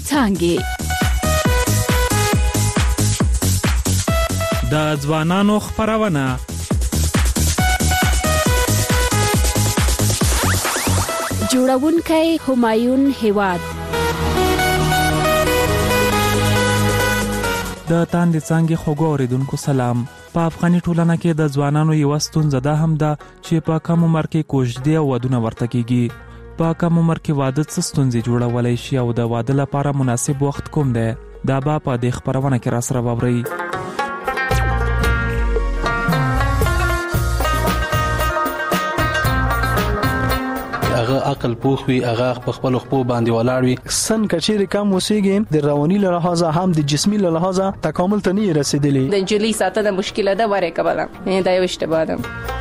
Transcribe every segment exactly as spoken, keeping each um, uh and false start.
څانګې. د ځوانانو خبرونه جوړونکی همایون هیواد. د تاندې څانګې خوږو اوریدونکو سلام. په افغاني ټولنه کې د ځوانانو یو ستونزه ده هم ده چې په کم عمر کې کوژدې او ودونه ورته کیږي. په کم عمر کې واده څه ستونزې جوړولای شي او د واده لپاره مناسب وخت کوم دی؟ دا به په دې خبرونه کې را سره واورئ. هغه عقل پوخ وي، هغه په خپل خپل باندې ولاړ وي. سن کچېرې کم وسیږي د رواني له لحاظه هم د جسمي له لحاظه تکامل ته نه رسیدلی. د جلی ساتنه مشکله ده وره کبله دا یو اشتباه ده.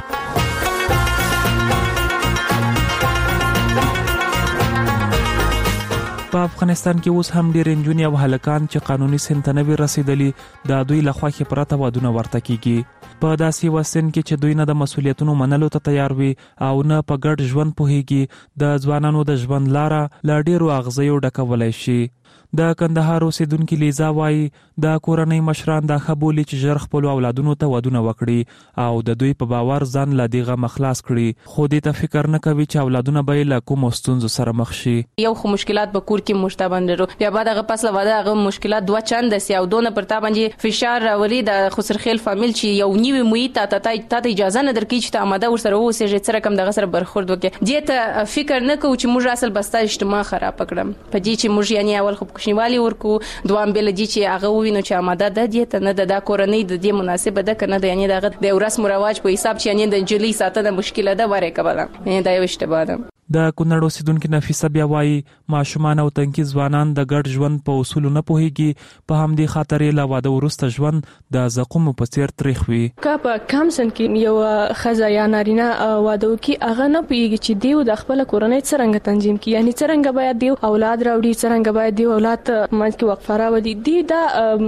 په افغانستان کې اوس هم ډېر نجونې او هلکان چې قانوني سن ته نه وي رسیدلي د دوی له خوښې پرته ودونه ورته کیږي. په داسې یو سن کې چې دوی نه د مسؤلیتونو منلو ته تیار وي او نه په ګډ ژوند پوهیږي، د ځوانانو د ژوند لاره له ډېرو اغزیو ډکولای شي. د کندهار اوسیدونکي لیزا وایي د کورنۍ مشران دا ښه بولي چې ژر خپل اولادونو ته ودونه وکړي او د دوی په باور ځان له دې غمه خلاص کړي، خو دې ته فکر نه کوي چې اولادونه به له کومو ستونزو سره مخ شي. یو خو مشکلات به کور کې مشتبه لرو، بیا بعد هغه پس له واده هغه مشکلات دوه چند سي او دونه پر تا باندې فشار راولي د خسرخیل فامیل چې یو نیوي موي ته ته ته اجازه نه درکې چې ته آماده ورسره اوسې چې رقم دغه سره برخورد وکړي. دې ته فکر نه کوو چې موږ اصل بستا اجتماع خراب کړم په دې چې موږ یعنی اول خو کوشنیوالي ورکو دوام بل دي چې هغه وینو چې آماده ده دې ته نه د کورنۍ د دې مناسبه ده کنه د یعنی دغه د رسم او رواج په حساب چې یعنی د جلی ساتنه مشکله ده وره کبله دا یو اشتباه ده. د کونړ اوسیدونکي نفیسه بیا وایي ماشومان او تنکي ځوانان د ګډ ژوند په اصول نه پوهیږي، په همدې خاطر له واده وروسته ژوند د زقوم په څیر تریخ وي. که په کم سن کې یو ښځه یا نارینه واده وکړي هغه نه پوهیږي چې دیو د خپل کورنۍ څرنګه تنظیم کړي، یعنی څرنګه باید دیو اولاد راوړي، څرنګه باید دیو اولاد منځ کې وقفه راوړي، دی دا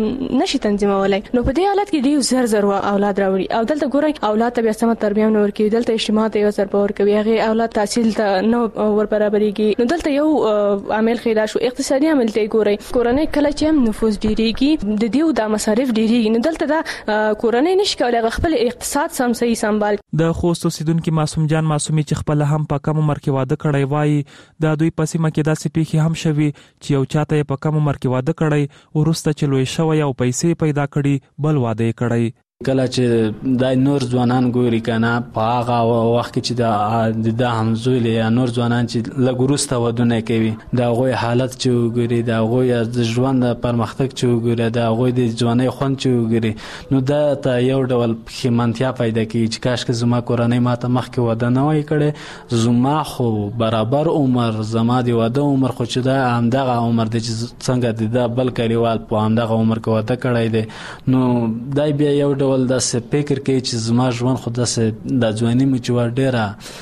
نشي تنظیمولای. نو په دې حالت کې دیو زر زر اولاد راوړي او دلته ګورئ اولاد ته بیا سم تربیه نه ورکوي، دلته اجتماع ته یو سر پور کوي، هغه اولاد تحصیل ته نو ور برابرېږي. نو دلته یو عامل خیدا شو اقتصادي عامل ته ګورئ، کورنۍ کله چې نفوذ ډیریږي د دیو د مصارف ډیریږي، نو دلته دا کورنۍ نشي کولای خپل اقتصاد سم صحیح سمبال. د خوست اوسیدونکي معصوم جان معصومي چې خپل هم په کم عمر کې واده کړی وایي د دوی په سیمه کې داسې پیښې هم شوي چې یو چاته په کم عمر کې واده کړی ورسته چې لوی شوی او پیسې پیدا کړي بل واده کړی. کله چې د نور ځوانان ګوري کنه په هغه وخت کې چې د د همزول یا نور ځوانان چې لګورسته ودونه کوي د غوي حالت چې وګوري د غوي د ژوند پرمختګ چې وګوري د غوي د ځواني خوند چې وګوري نو دا ته یو ډول خمانتیا پیدا کوي چې کاش که زما کورنۍ ماته مخکې واده نه وای کړي، زما خو برابر عمر زما دی واده عمر خو چې دا همدغه عمر دی چې څنګه د بل کلیوال په همدغه عمر کې واده کړی دی. نو دای بیا یو ول داسې فکر کوي چې زما ژوند خو داسې د ځواني مې چې ور ډېره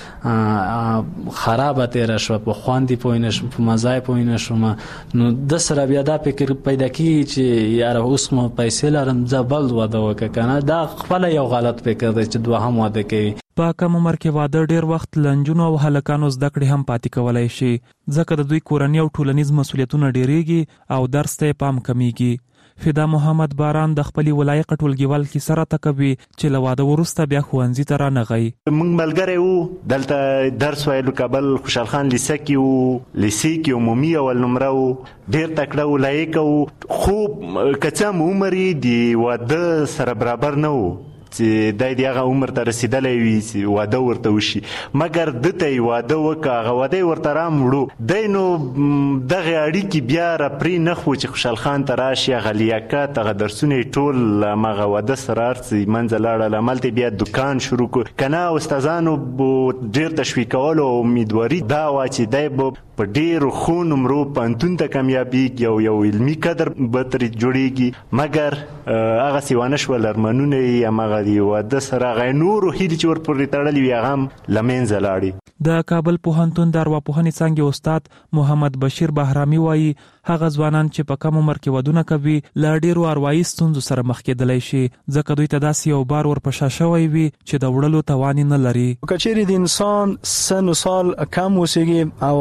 خرابه تېره شوه، په خواندې پوه نه شوم، په مزای پوه نه شوم. نو د سره بیا دا فکر پیدا کېږي چې یاره اوس مو پیسې لرم زه بل واده وکړه که نه. دا خپله یو غلط فکر دی چې دوهم واده کوي. په کم عمر کې واده ډیر وخت لنجونو او هلکانو زده کړې هم پاتې کولای شي، ځکه د دوی کورنۍ او ټولنیز مسؤلیتونه ډیریږي او درس ته پام کمیږي. فدا محمد باران د خپل ولایت ټولګیوال کې سره تکوي چې له واده وروسته بیا ښوونځي ته رانغی. موږ ملګری وو دلته درس ویلو کابل خوشحال خان لیسه کې وو، لیسې کې عمومي اول نمره وو، ډیر تکړه و لایق وو، خو که څه هم عمر یې د واده سره برابر نه وو چې دای دی هغه عمر ته رسیدلی وي چې واده ورته وشي، مګر دته یې واده وکړه هغه واده یې ورته راموړو دی. نو دغې اړیکې بیا راپرې نه خو چې خوشحال خان ته راشي هغه لیاقت هغه درسونه یې ټول هماغه واده سره هر څه منځه لاړل، هملته بیا دکان شروع کړو که نه استادانو ډېر تشویقولو او امیدواري دا وه چې دی به په ډېرو ښو نمرو پوهنتون ته کامیابېږي او یو علمي قدر به ترې جوړېږي، مګر هغسې ونه شول. ارمانونه یې هماغه د واده سره هغه نورو هیلې چې ورپورې تړلې وي هغه هم له منځه لاړې. د کابل پوهنتون د ارواپوهنې څانګې استاد محمد بشیر بهرامي وایي هغه ځوانان چې په کم عمر کې ودونه کوي له ډېرو اروايي ستونزو سره مخ کېدلی شي، ځکه دوی ته داسې یو بار ورپشا شوی وي چې د وړلو توان نه لري. که چیرې د انسان سن و سال کم وسیږي او دا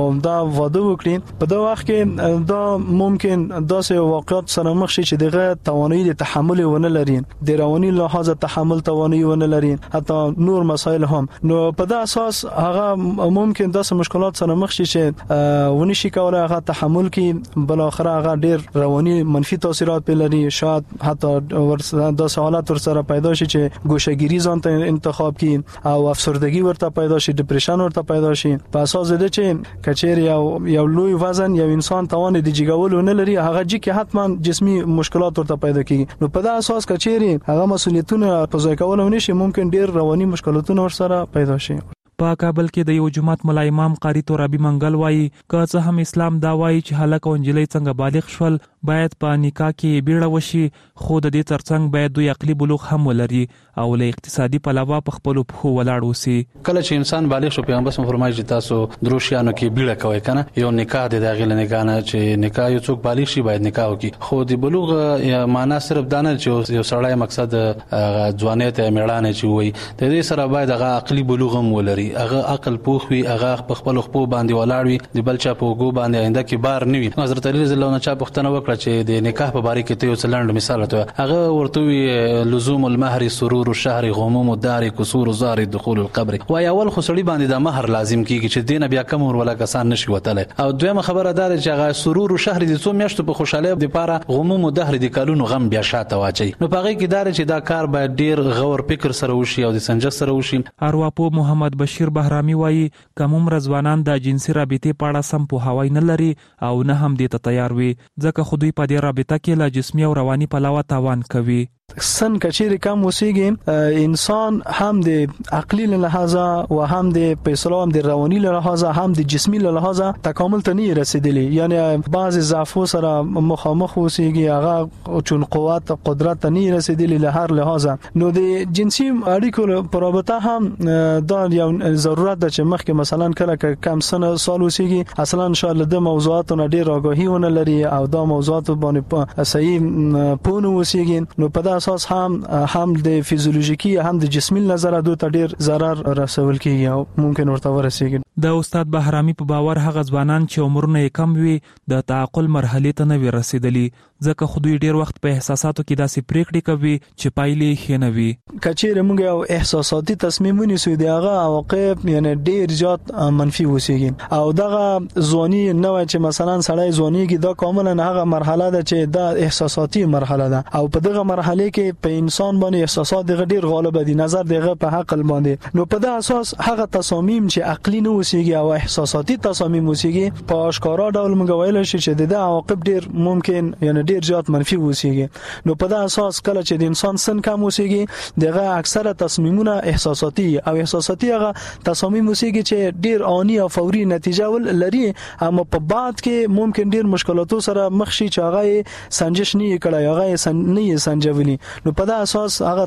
واده وکړي په دا وخت کې دا ممکن داسې واقعیت سره مخ شي چې دغه توانایي د تحمل ونه لري د رواني لحاظ تحمل توانایي ونه لري حتی نور مسایل هم نو په دا اساس هغه ممکن داسې مشکلات سره مخ شي چې ونی شي کولای هغه تحمل کې بل اخر هغه ډیر رواني منفي تاثیرات په لري شاید حتی ورسره د حالات ورسره پیدا شي چې ګوشهګيري ځان ته انتخاب کړي او افسردګي ورته پیدا شي ډیپریشن ورته پیدا شي په اساس د چې کچیر یو یو لوی وزن یو انسان توان د جګول نه لري هغه چې کې حتما جسمي مشکلات ورته پیدا کیږي نو په دا اساس کچیر هغه مسولیتونه په ځای کول ونی شي ممکن ډیر رواني مشکلاتونه ورسره پیدا شي په کابل کې د یو جماعت ملا امام قاری ترابی منګل وایي که څه هم اسلام دا وایي چې هلک او نجلۍ څنګه بالغ شول باید په نکاح کې بیړه وشي خو د دې ترڅنګ باید دوی عقلي بلوغ هم ولري او له اقتصادي پلوه په خپل پخو ولاړ وسی کله چې انسان بالغ شو پیغمبر صلی الله علیه وسلم تاسو دروشیانو کې بیړه کوي کنه یو نکاح د داخله نکاح نه چې نکاح یو څوک بالغ شي باید نکاح وکړي خو د بلوغ معنا صرف دانه چې یو سړی مقصد ځوانیت میړانه چې وي د دې سره باید هغه عقلي بلوغ هم ولري هغه عقل پوخ وي هغه په خپل خپل باندې ولاړ وي د بل چا په وګو باندې آینده کې بار نه وي حضرت علی رضی الله عنه چا پښتنه وکړه چې د نکاح په باره کې ته یو څلند مثال ته هغه ورته وی لزوم المهر سرور الشهر غموم الدار كسور الزار دخول القبر وای اول خو سړي باندې د مہر لازم کیږي چې دینه بیا کم ور ولا کسان نشي وتله او دویمه خبره دار چې هغه سرور الشهر د څو میاشتو په خوشاله د پاره غموم الدهر د کالونو غم بیا شاته واچي نو پاره کې دار چې دا کار باید ډیر غور فکر سره وشي او د سنجش سره وشي ارواپو محمد بشیر بهرامي وایي کوم رضوانان د جنسي رابطې په اړه سم په هوای نه لري او نه هم دې ته تیار وي ځکه خو دوی په دې رابطه کې لا جسمي او رواني پلوه تاوان کوي سن کچیر کم وسیږي انسان هم د عقلی له لحاظه او هم د پیسلو هم د رواني له لحاظه هم د جسمي له لحاظه تکامل ته نه رسیدلی یعنی بعض ضعفو سره مخامخ وسیږي هغه چون قوت قدرت نه رسیدلی له هر لحاظه نو د جنسي اړیکو پر رابطه هم دا یو ضرورت ده چې مخکې مثلا کله کم سن سال وسیږي اصلا ان شاء الله د موضوعاتو ډیر آگاهی ونه لري او دا موضوعات باندې صحیح پونه وسیږي نو په اساس هم هم د فیزیولوژیکی هم د جسمي نظر دوه ته ډیر zarar رسول کیږي او ممکن ورته ورسیږي د استاد بهرامي په باور هغه ځوانان چې عمرونه یې کم وي د تعقل مرحله ته نه رسیدلی ځکه خو دوی ډیر وخت په احساساتو کې داسې پریکړې کوي چې پایلې ښه نه وي کچېره موږ یو احساساتي تصمیم ونیسو دی هغه عواقب یعنی ډیر زیات منفي وسیږي او دغه ځواني نو چې مثلا سړی ځوانيږي دا کاملا هغه مرحله ده چې دا احساساتي مرحله ده او په دغه مرحله کې په انسان باندې احساسات دغه ډیر غالب دي نظر دغه په عقل باندې نو په دغه اساس هغه تصامیم چې عقلي نه وسیږي او احساساتي تصامیم وسیږي په اشکارا ډول موږ ویل شي چې د عواقب ډیر ممکن یعنی ډیر زیات منفي وسیږي نو په دغه اساس کله چې د انسان سن کم وسیږي دغه اکثره تصمیمونه احساساتي او احساساتي هغه تصامیم وسیږي چې ډیر آنی او فوري نتیجه ول لري اما په بعد کې ممکن ډیر مشکلاتو سره مخ شي چې هغه سنجش نه کړي هغه سن نه سنجولي نو په دا اساس هغه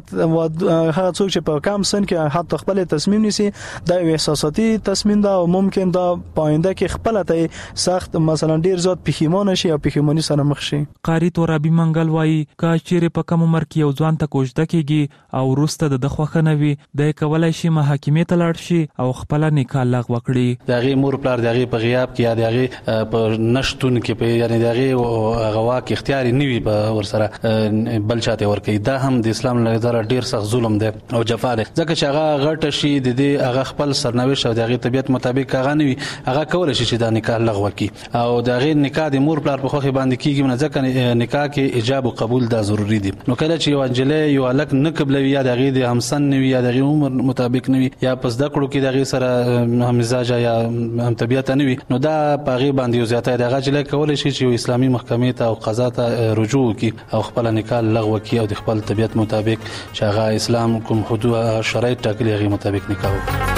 هغه څوک چې په کم سن کې حتی خپل تصمیم نیسي دا یو احساساتي تصمیم دا او ممکن دا پاینده کې خپل ته سخت مثلا ډیر زیات پښیمانه شي او پښیمانی سره مخ شي قاری ترابی منګل وایي کا چیرې په کم عمر کې یو ځوان ته کوژده کیږي او روسته د خوخه نه وي د کولای شي محاکمې ته لاړ شي او خپل نکاح لغوه کړي دغه مور پلار دغه په غیاب کې یا دغه په نشټون کې په یعنی دغه غوا کې اختیاري نیوي په ورسره بل چاته ور کوي دا هم د اسلام له نظر ډیر سخت ظلم دی او جفا دی ځکه چې هغه غټ شي د دې هغه خپل سرنوشت او دغه طبيعت مطابق هغه نیوي هغه کول شي چې دا نکاح لغوه کړي او دغه نکاح د مور پلار په خوخه باندې کیږي نه ځکه نکاح کې ایجاب او قبول دا ضروری دی نو کله چې یو انجلې یو الک نه قبلوي یا دغه د همسن نیوي یا دغه عمر مطابق نیوي یا پس د کړو کې دغه سره هم مزاج یا هم طبيعت نیوي نو دا پاغي باندې زیاته دغه جلې کول شي چې اسلامي محکمې ته او قضا ته رجوع وکړي او خپل نکاح لغوه کړي او د خپل طبيعت مطابق چې هغه اسلام کوم حدود شرایط ټاکلي هغه مطابق نکاح وکړي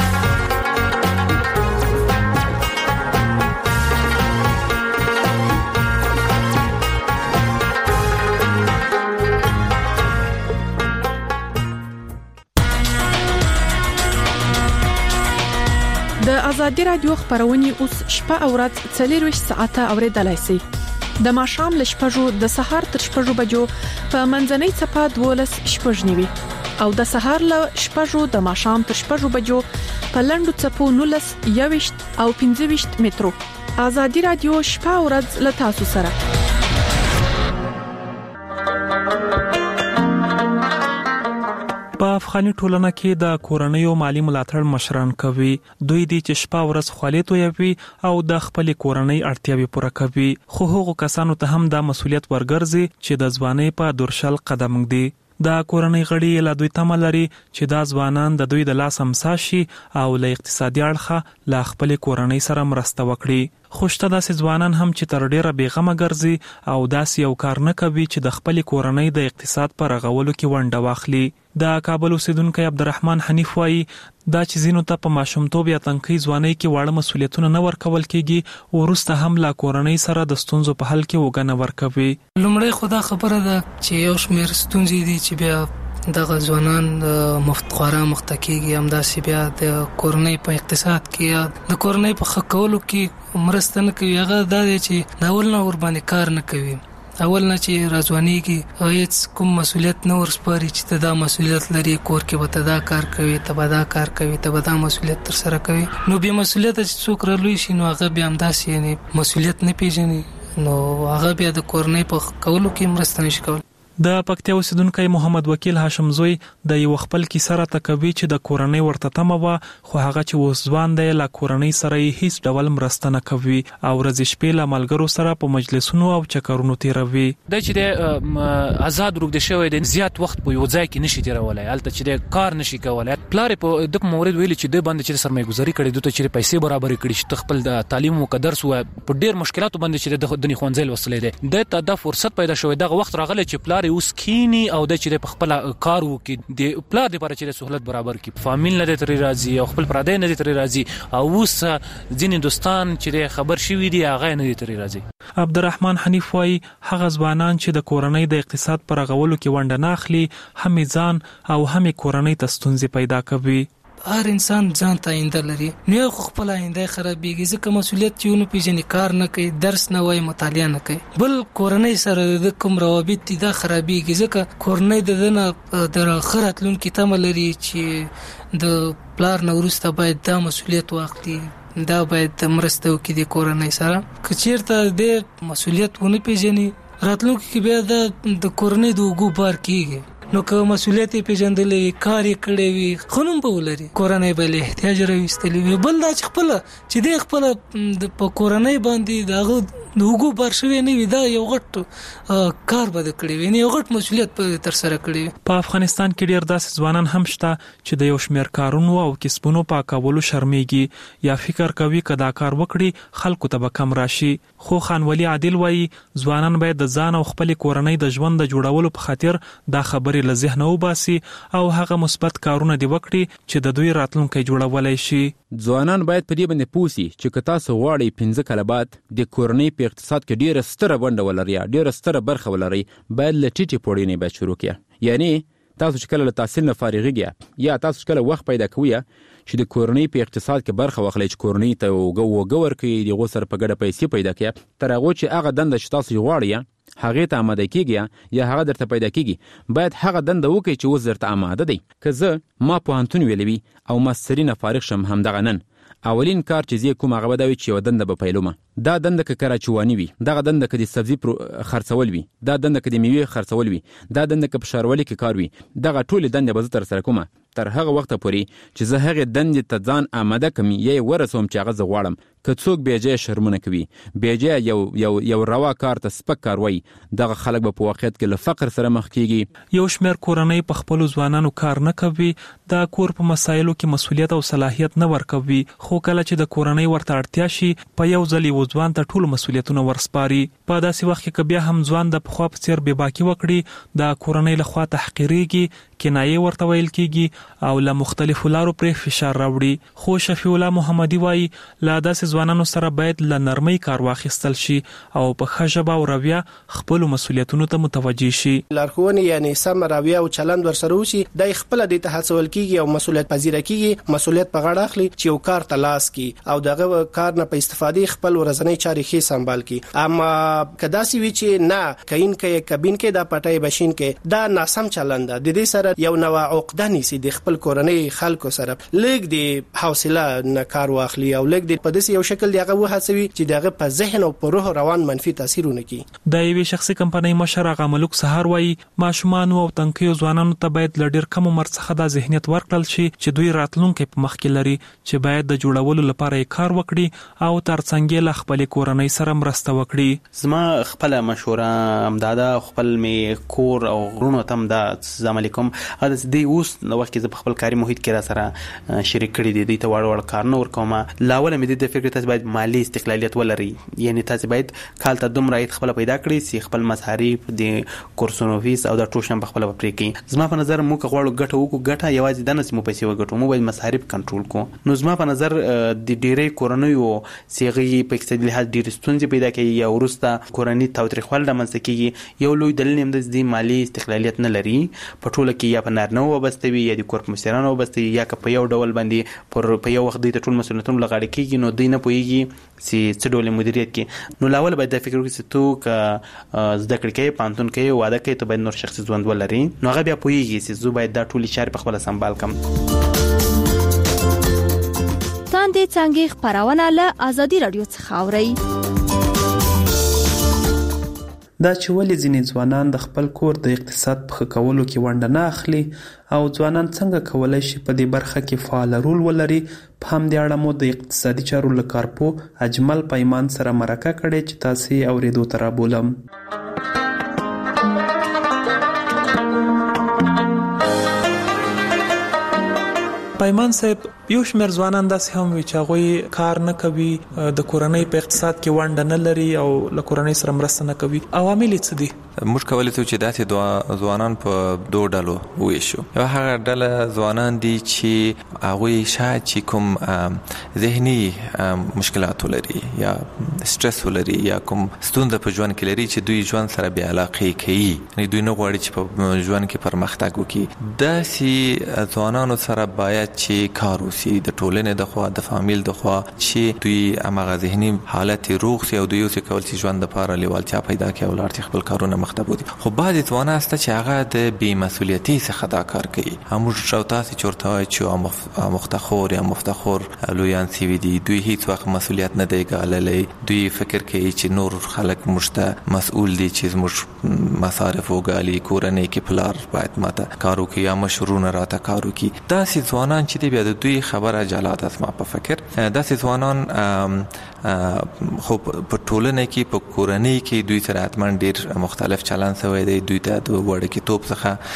د ازادي رادیو خبرونه اوس شپه او ورځ څلور ساعته اوریدلای شئ د ماښام ل شپږو د سهار تر شپږو بجو په منځنۍ صفه دولس شپږنیوي او د سهار ل شپږو د ماښام تر شپږو بجو په لندو صفو نولس یويشت او پنځه ویشت مترو ازادي رادیو شپه او ورځ له تاسو سره. په افغاني ټولنه کې د کورنیو مالی ملاتړ مشران کوي. دوی دي چې شپه ورځ خالي توي او د خپل کورنۍ اړتیاوي پوره کوي. خو هغو کسانو ته هم د مسولیت ورګرځي چې د ځوانۍ په دورشل قدم ږدي. د کورنۍ غړي له دوی تمه لري چې دا ځوانان د دوی د لاس امسا شي او له اقتصادي اړخه له خپل کورنۍ سره مرسته وکړي. خوشته داسې ځوانان هم چې تر ډیره بیغمه ګرځي او داسې یو کار نه کوي چې د خپل کورنۍ د اقتصاد پر رغولو کې ونډه واخلي. د کابل اوسیدونکو عبدالرحمن حنیف وایي دا چې زینو ته په ماشومتوب یا تنکۍ ځوانۍ کې واړه مسولیتونه نه ورکول کېږي او وروسته هم لا کورنۍ سره د ستونزو په حل کې وګڼه ورکوي. لومړی خو دا خبره ده چې یو شمېر ستونزې دي چې بیا دغه ځوانان د مفتخواره مختکیږي، همداسې بیا د کورنۍ په اقتصاد کې یا د کورنۍ په ښه کولو کې مرسته نه کوي. هغه دا دی چې د اول نه ورباندې کار نه کوي، اول نه چې راځوانېږي او هیڅ کوم مسولیت نه ورسپاري چې ته دا مسولیت لري، کور کې به ته دا کار کوي، ته به دا کار کوي، ته به دا مسولیت تر سره کوي. نو بیا مسولیت چې څوک رالوی شي نو هغه بیا همداسې یعنې مسولیت نه پیژني، نو هغه بیا د کورنۍ په کولو کې مرسته نشي کولی. د پکتیا اوسیدونکو محمد وکیل هاشم زوی د یو خپل کیسه راته کوي چې د کورنۍ ورته تمه وه، خو هغه چې اوس ځوان دی له کورنۍ سره یې هیڅ ډول مرسته نه کوي او ورځې شپې له ملګرو سره په مجلسونو او چکرونو تیروي. دا چې د آزاد روږدی شوی دی، زیات وخت په یو ځای کې نشي تیرولی، هلته چې د کار نشي کولی. پلار یې په د مورد ویلي چې د باندې چې سرمایه‌ګذاري کړې، دوی ته چې پیسې برابرې کړي چې خپل د تعلیم او درس و په ډېر مشکلاتو باندې چې د دني ښوونځي لوستلی دی، د ته دا فرصت پیدا شوی دغه وخت راغلی چې پلار یې اوس کینی او د چې په خپل کار وکي، د پلار لپاره چې سہولت برابر کی، فامیل نه ترې راځي او خپل پردې نه ترې راځي او اوس ځینې دوستان چې خبر شوي دي هغه نه ترې راځي. عبدالرحمن حنیف وایي هغه ځوانان چې د کورنۍ د اقتصاد پر غولو کې ونډه نه اخلي هم ځان او هم کورنۍ ته ستونزې پیدا کوي. هر انسان ځان ته آینده لري، نو خپل آینده خرابېږي ځکه مسولیت چې ونه پیژني، کار نه کوي، درس نه وایي، مطالعه نه کوي، بل کورنۍ سره د کوم روابط دي دا خرابېږي ځکه کورنۍ د دنه د راتلونکي تمه لري چې د پلار نه وروسته باید دا مسولیت واخلي، دا باید مرسته وکړي د کورنۍ سره. که چېرته د مسولیت ونه پیژني راتلونکي کې بیا د کورنۍ د اوږو بار کېږي. نو که مسولیت یې پیژندلی وي، کار یې کړی وي، ښه نوم به ولري، کورنۍ به له احتیاج راویستلی وي. بل دا چې خپله چې دی خپله په کورنۍ باندې د هغه د اوږو بار شوی نه وي، دا یو غټ کار به د کړی وي، یو غټ مسولیت به ترسره کړی وي. په افغانستان کې ډېر داسې ځوانان هم شته چې د یو شمېر کارونو او کسبونو په کولو شرمېږي یا فکر کوي که دا کار وکړي خلکو ته به کم راشي. خو خانولي عادل وایي ځوانان باید د ځان او خپل کورنۍ د ژوند د جوړولو په خاطر دا خبرې له ذهنه وباسي او هغه مثبت کارونه دی وکړي چې د دوی راتلونکی جوړولای شي. ځوانان باید په دې باندې پوه سي چې که تاسو غواړئ پنځه کاله بعد د کورنۍ په اقتصاد کې ډېره ستره ونډه ولرئ، ډېره ستره برخه ولرئ، باید له ټیټې پوړۍ نه باید شروع کړئ. یعنی تاسو چې کله له تحصیل نه فارغېږئ یا تاسو چې کله وخت پیدا کوئ چې د کورنۍ په اقتصاد کې برخه واخلئ، چې کورنۍ ته اوږه ورکړئ، د هغو سره په ګډه پیسې پیدا کړئ، تر هغو چې هغه دنده چې تاسو یې غواړئ هغې ته آماده کېږي یا هغه درته پیدا کېږي، باید هغه دنده وکړئ چې اوس درته آماده دی. که زه ما پوهنتون ویلی وي او ماستري نه فارغ شم همدغه نن، اولین کار چې زه کوم هغه به دا وي چې یوه دنده به پیلومه. دا دنده که کراچواني وي، دغه دنده که د سبزي خرڅول وي، دا دنده که د میوې خرڅول وي، دا دنده که په ښاروالۍ کې کار وي، دغه ټولې دندې به زه ترسره کومه تر هغه وخته پورې چې زه هغې دندې ته ځان آماده کړم یا یې ورسوم چې هغه زه غواړم. که څوک بېجایه شرمونه کوي، بېجایه یو یو یو روا کار ته سپک کار وایي، دغه خلک به په واقعیت کې له فقر سره مخ کېږي. یو شمېر کورنۍ په خپلو ځوانانو کار نه کوي، د کور په مسایلو کې مسولیت او صلاحیت نه ورکوي، خو کله چې د کورنۍ ورته اړتیا شي په یو ځل یو ځوان ته ټول مسولیتونه ورسپاري. په داسې وخت کې که بیا هم ځوان د پخوا په څېر بېباکي وکړي، د کورنۍ لخوا تحقیرېږي، کنایې ورته ویل کېږي او له مختلفو لارو پرې فشار راوړي. خو شفیع الله محمدي وایي له داسې ځوانانو سره باید له نرمۍ کار واخیستل شي او په ښه ژبه او رویه خپلو مسولیتونو ته متوجه شي. لارښوونې یعنې سم رویه او چلند ورسره وشي، دی خپله دې ته هڅول کېږي او مسولیت پذیره کېږي، مسولیت په غاړه اخلي چې یو کار ته لاس کړي او دغه کار نه په استفادې خپل ورځنۍ چارې ښې سمبال کړي. اما که داسې وي چې نه کین کې کبین کې دا پټۍ بشین کې، دا ناسم چلند ده، د دې سره سره یو نوع عقده نیسي د خپل کورنۍ خلکو سره لګ د حوصله نه کار واخلي او لګ د په داسې یو شکل دی هغه وهڅوي چې دغه په ذهن او په روح روان منفي تاثیرونه کوي. د یوې شخصي کمپنۍ مشر هغه ملک سهار وایي ماشومان او تنکیو ځوانانو ته باید ل ډېر کم عمر څخه د ذهنیت ورکړل شي چې دوی راتلونکي په مخ کې لري چې باید د جوړولو لپاره کار وکړي او ترڅنګ له خپل کورنۍ سره مرسته وکړي. زما خپل مشوره امداده خپل می کور او غرونو تم د السلام علیکم هدا دې اوس نو وخت کې خپل کاري محیط کې را سره شریک کړي دي د ته وړ وړ کار نور کومه لاول مې د فکر تاسو باید مالی استقلالیت ولري یعنی تاسو باید کال ته دوم راید خپل پیدا کړی سي خپل مصارف د کورسونو فیس او د ټوشن په خپل پرې کې. زما په نظر مو غواړو ګټه وکړو ګټه یوازې د نس مو پیسې وګټو مو باید مصارف کنټرول کو. نو زما په نظر د ډیرې کورنیو سیغي په اقتصادي لحاظ ډیر ستونزې پیدا کوي یا ورسته کورنۍ تاوتریخوال د منځ کې یو لوی دلیل هم د مالی استقلالیت نه لري په ټوله کې یا په نارنه وبستوي یا د کورپ مشرانو وبستوي یا په یو ډول باندې پر په یو وخت د ټول مسؤلیتونو لغړی کېږي نو دوی نه پوهیږي چې څه ډول مدیریت کې. نو لاول باید د فکر وکړي چې تو ک زده کړې کې پانتون کې واده کې ته باید نور شخصي ژوند ولري نو هغه بیا پوهیږي چې زه باید دا ټول چارې په خپل سمبال کم. تاندې څنګه خبرونه له ازادي رادیو څخه اوري. دا چې ولې ځینې ځوانان د خپل کور د اقتصاد په ښه کولو کې ونډه نه اخلي او ځوانان څنګه کولی شي په دې برخه کې فعال رول ولري په همدې اړه مو د اقتصادي چارو له کارپوه اجمل پیمان سره مرکه کړې چې تاسې یې اورېدو ته رابولم. پیمان صاحب یو شمېر ځوانان داسې هم وي چې هغوی کار نه کوي د کورنۍ په اقتصاد کې ونډه نه لري او له کورنۍ سره مرسته نه کوي. عوامل یې څه دي؟ موږ کولی شو چې داسې ځوانان په دوه ډلو وویشو. یو هغه ډله ځوانان دي چې هغوی شاید چې کوم ذهني مشکلات ولري یا سټرس ولري یا کوم ستونزه په ژوند کې لري چې دوی ژوند سره بې علاقې کوي یعنې دوی نه غواړي چې په ژوند کې پرمختګ وکړي. داسې ځوانانو سره باید چې کار وشي د ټولنې د خوا د فامیل د خوا چې دوی هماغه ذهني حالت روغ شي او دوی اوسې کول چې ژوند دپاره لیوالتیا پیدا کړي او لاړ چې خپل کارونه مخته بوځي. خو بعضې ځوانان شته چې هغه د بې مسؤلیتۍ څخه دا کار کوي. موږ او تاسې چې ورته وایو چې مفتخور یا مفتخور لویان سوي دي دوی هیڅ وخت مسؤلیت نه دی ګاللی. دوی فکر کوي چې نور خلک موږ ته مسؤول دي چې زموږ مصارف وګالي کورنۍ کې پلار باید ماته کار وکړي یا مشرونه راته کار وکړي. داسې ځوانان چې دی بیا د دوی خبره جالات اسما په فکر داسې ځوانان خو په ټولنه کې په کورنۍ کې دوی سره حتما ډېر مختلف چلند شوی دی. دوی ته د وړکتوب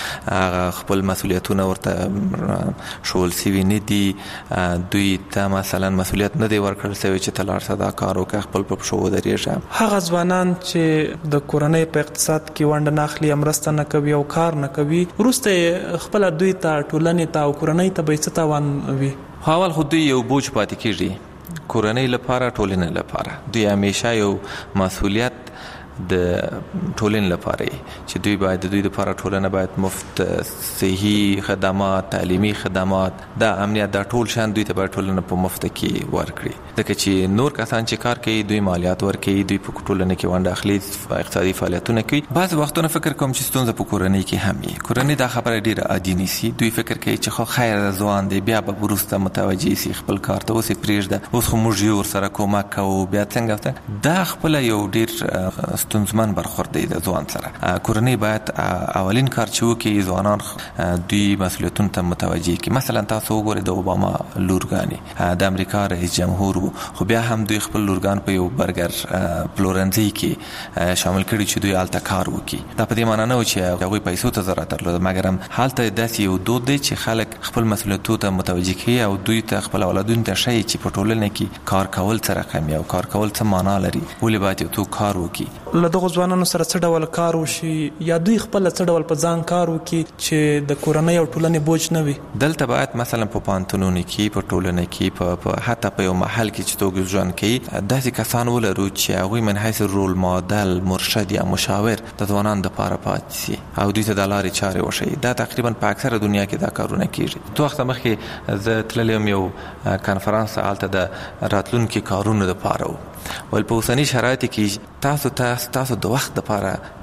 څخه خپل مسؤلیتونه ورته ښوول شوي نه دي. دوی ته مثلا مسؤلیت نه دی ورکړل شوی چې ته لاړ شه دا کار وکړه خپل په پښو ودرېږه. هغه ځوانان چې د کورنۍ په اقتصاد کې ونډه نه اخلي مرسته نه کوي او کار نه کوي وروسته خپل دوی ته ټولنې ته او کورنۍ ته به څه تاوان وي؟ اول خو دوی یو بوج پاتې کېږي کورنۍ لپاره ټولنې لپاره. دوی همیشه یو مسؤلیت د ټولنې لپاره چې دوی باید د دوی لپاره ټولنه باید مفت صحي خدمات تعلیمي خدمات دا امنیت دا ټول شان دوی ته باید ټولنه په مفت کې ورکړي. ځکه چې نور کسان چې کار کوي دوی مالیات ورکوي دوی په ټولنه کې ونډه اخلي اقتصادي فعالیتونه کوي. بعض وختونه فکر کوم چې ستونزه په کورنۍ کې هم وي. کورنۍ دا خبره ډیره عادي نیسي. دوی فکر کوي چې خو خیر ځوان دی بیا به وروسته متوجه شي خپل کار ته اوس یې پرېږده اوس خو موږ یې ورسره کومک کوو بیا څنګه دا خپله یو ډېر ستونزمن برخورد دی د ځوان سره. کورنۍ باید اولین کار چې وکړي ځوانان دوی مسؤلیتونو ته متوجه کړي. مثلا تاسو وګورئ د اوباما لورګانې د امریکا رئیس جمهور وو خو بیا هم دوی خپل لورګان په یو برګر پلورنځي کې شامل کړي چې دوی هلته کار وکړي. دا په دې معنا نه و چې هغوی پیسو ته ضرورت درلوده مګر هم هلته داسې یو دود دی چې خلک خپل مسؤلیتونو ته متوجه کړي او دوی ته خپل اولادونو ته ښیي چې په ټولنه کې کار کول څه رقم او کار کول څه معنا لري ولې باید یو څوک کار وکړي. له دغو ځوانانو سره څه ډول کار وشي یا دوی خپل څه ډول په ځان کار وکړي چې د کورنۍ او ټولنې بوج نه وي؟ دلته باید مثلا په پوهنتونونو کې په ټولنه کې په حتی په یو محل کې چې څوک ژوند کوي داسې کسان ولرو چې هغوی من حیث رول ماډل مرشد یا مشاور د ځوانانو دپاره پاتې شي او دوی ته د لارې چارې وښیي. دا تقریبا په اکثره دنیا کې دا کارونه کېږي. څو وخته مخکې زه تللی یم یو کنفرانس هلته د راتلونکي کارونو دپاره و ول په اوسني شرایطو کې تاسو تاسو تاسو د وخت دپاره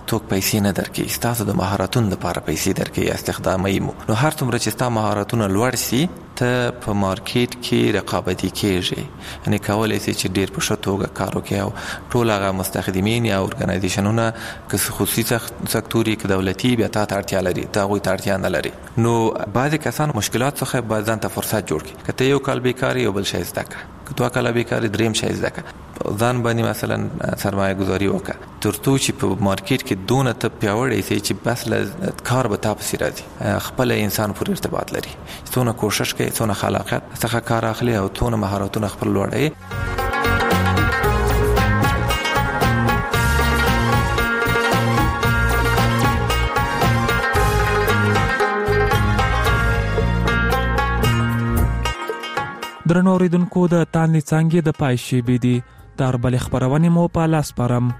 څوک پیسې نه درکې ستاسو د مهارتونو لپاره پیسې درکې استخدامي مو نو هر څومره چې ستاسو مهارتونه لوړ سي ته په مارکیټ کې رقابتي کېږي یعنی کولای شي چې ډیر په ښه توګه کار وکړي او ټول هغه مستخدمین یا اورګنایزیشنونه که خصوصي سکتوري که دولتي بیا ته اړتیا لري ته هغوی ته اړتیا نه لري نو بعضې کسان مشکلات څخه باید ځان ته فرصت جوړ کړي که ته یو کال بیکار یو بل شی زده کړه که دوه کاله بیکار دریم شی زده کړه ځان باندې مثلا سرمایه گذاري وکړه تر څو چې په مارکیټ کې دونه ته پیاوړی شي چې بس له کار به تا پسې راځي خپل انسان پورې ارتباط لري څونه کوشش کوي څونه خلاقیت څخه کار اخلي او څونه مهارتونه خپل لوړوي درنو اوریدونکو د تاندې څانګې د پای شیبې دي تر بلې خپرونې مو په لاس سپارم.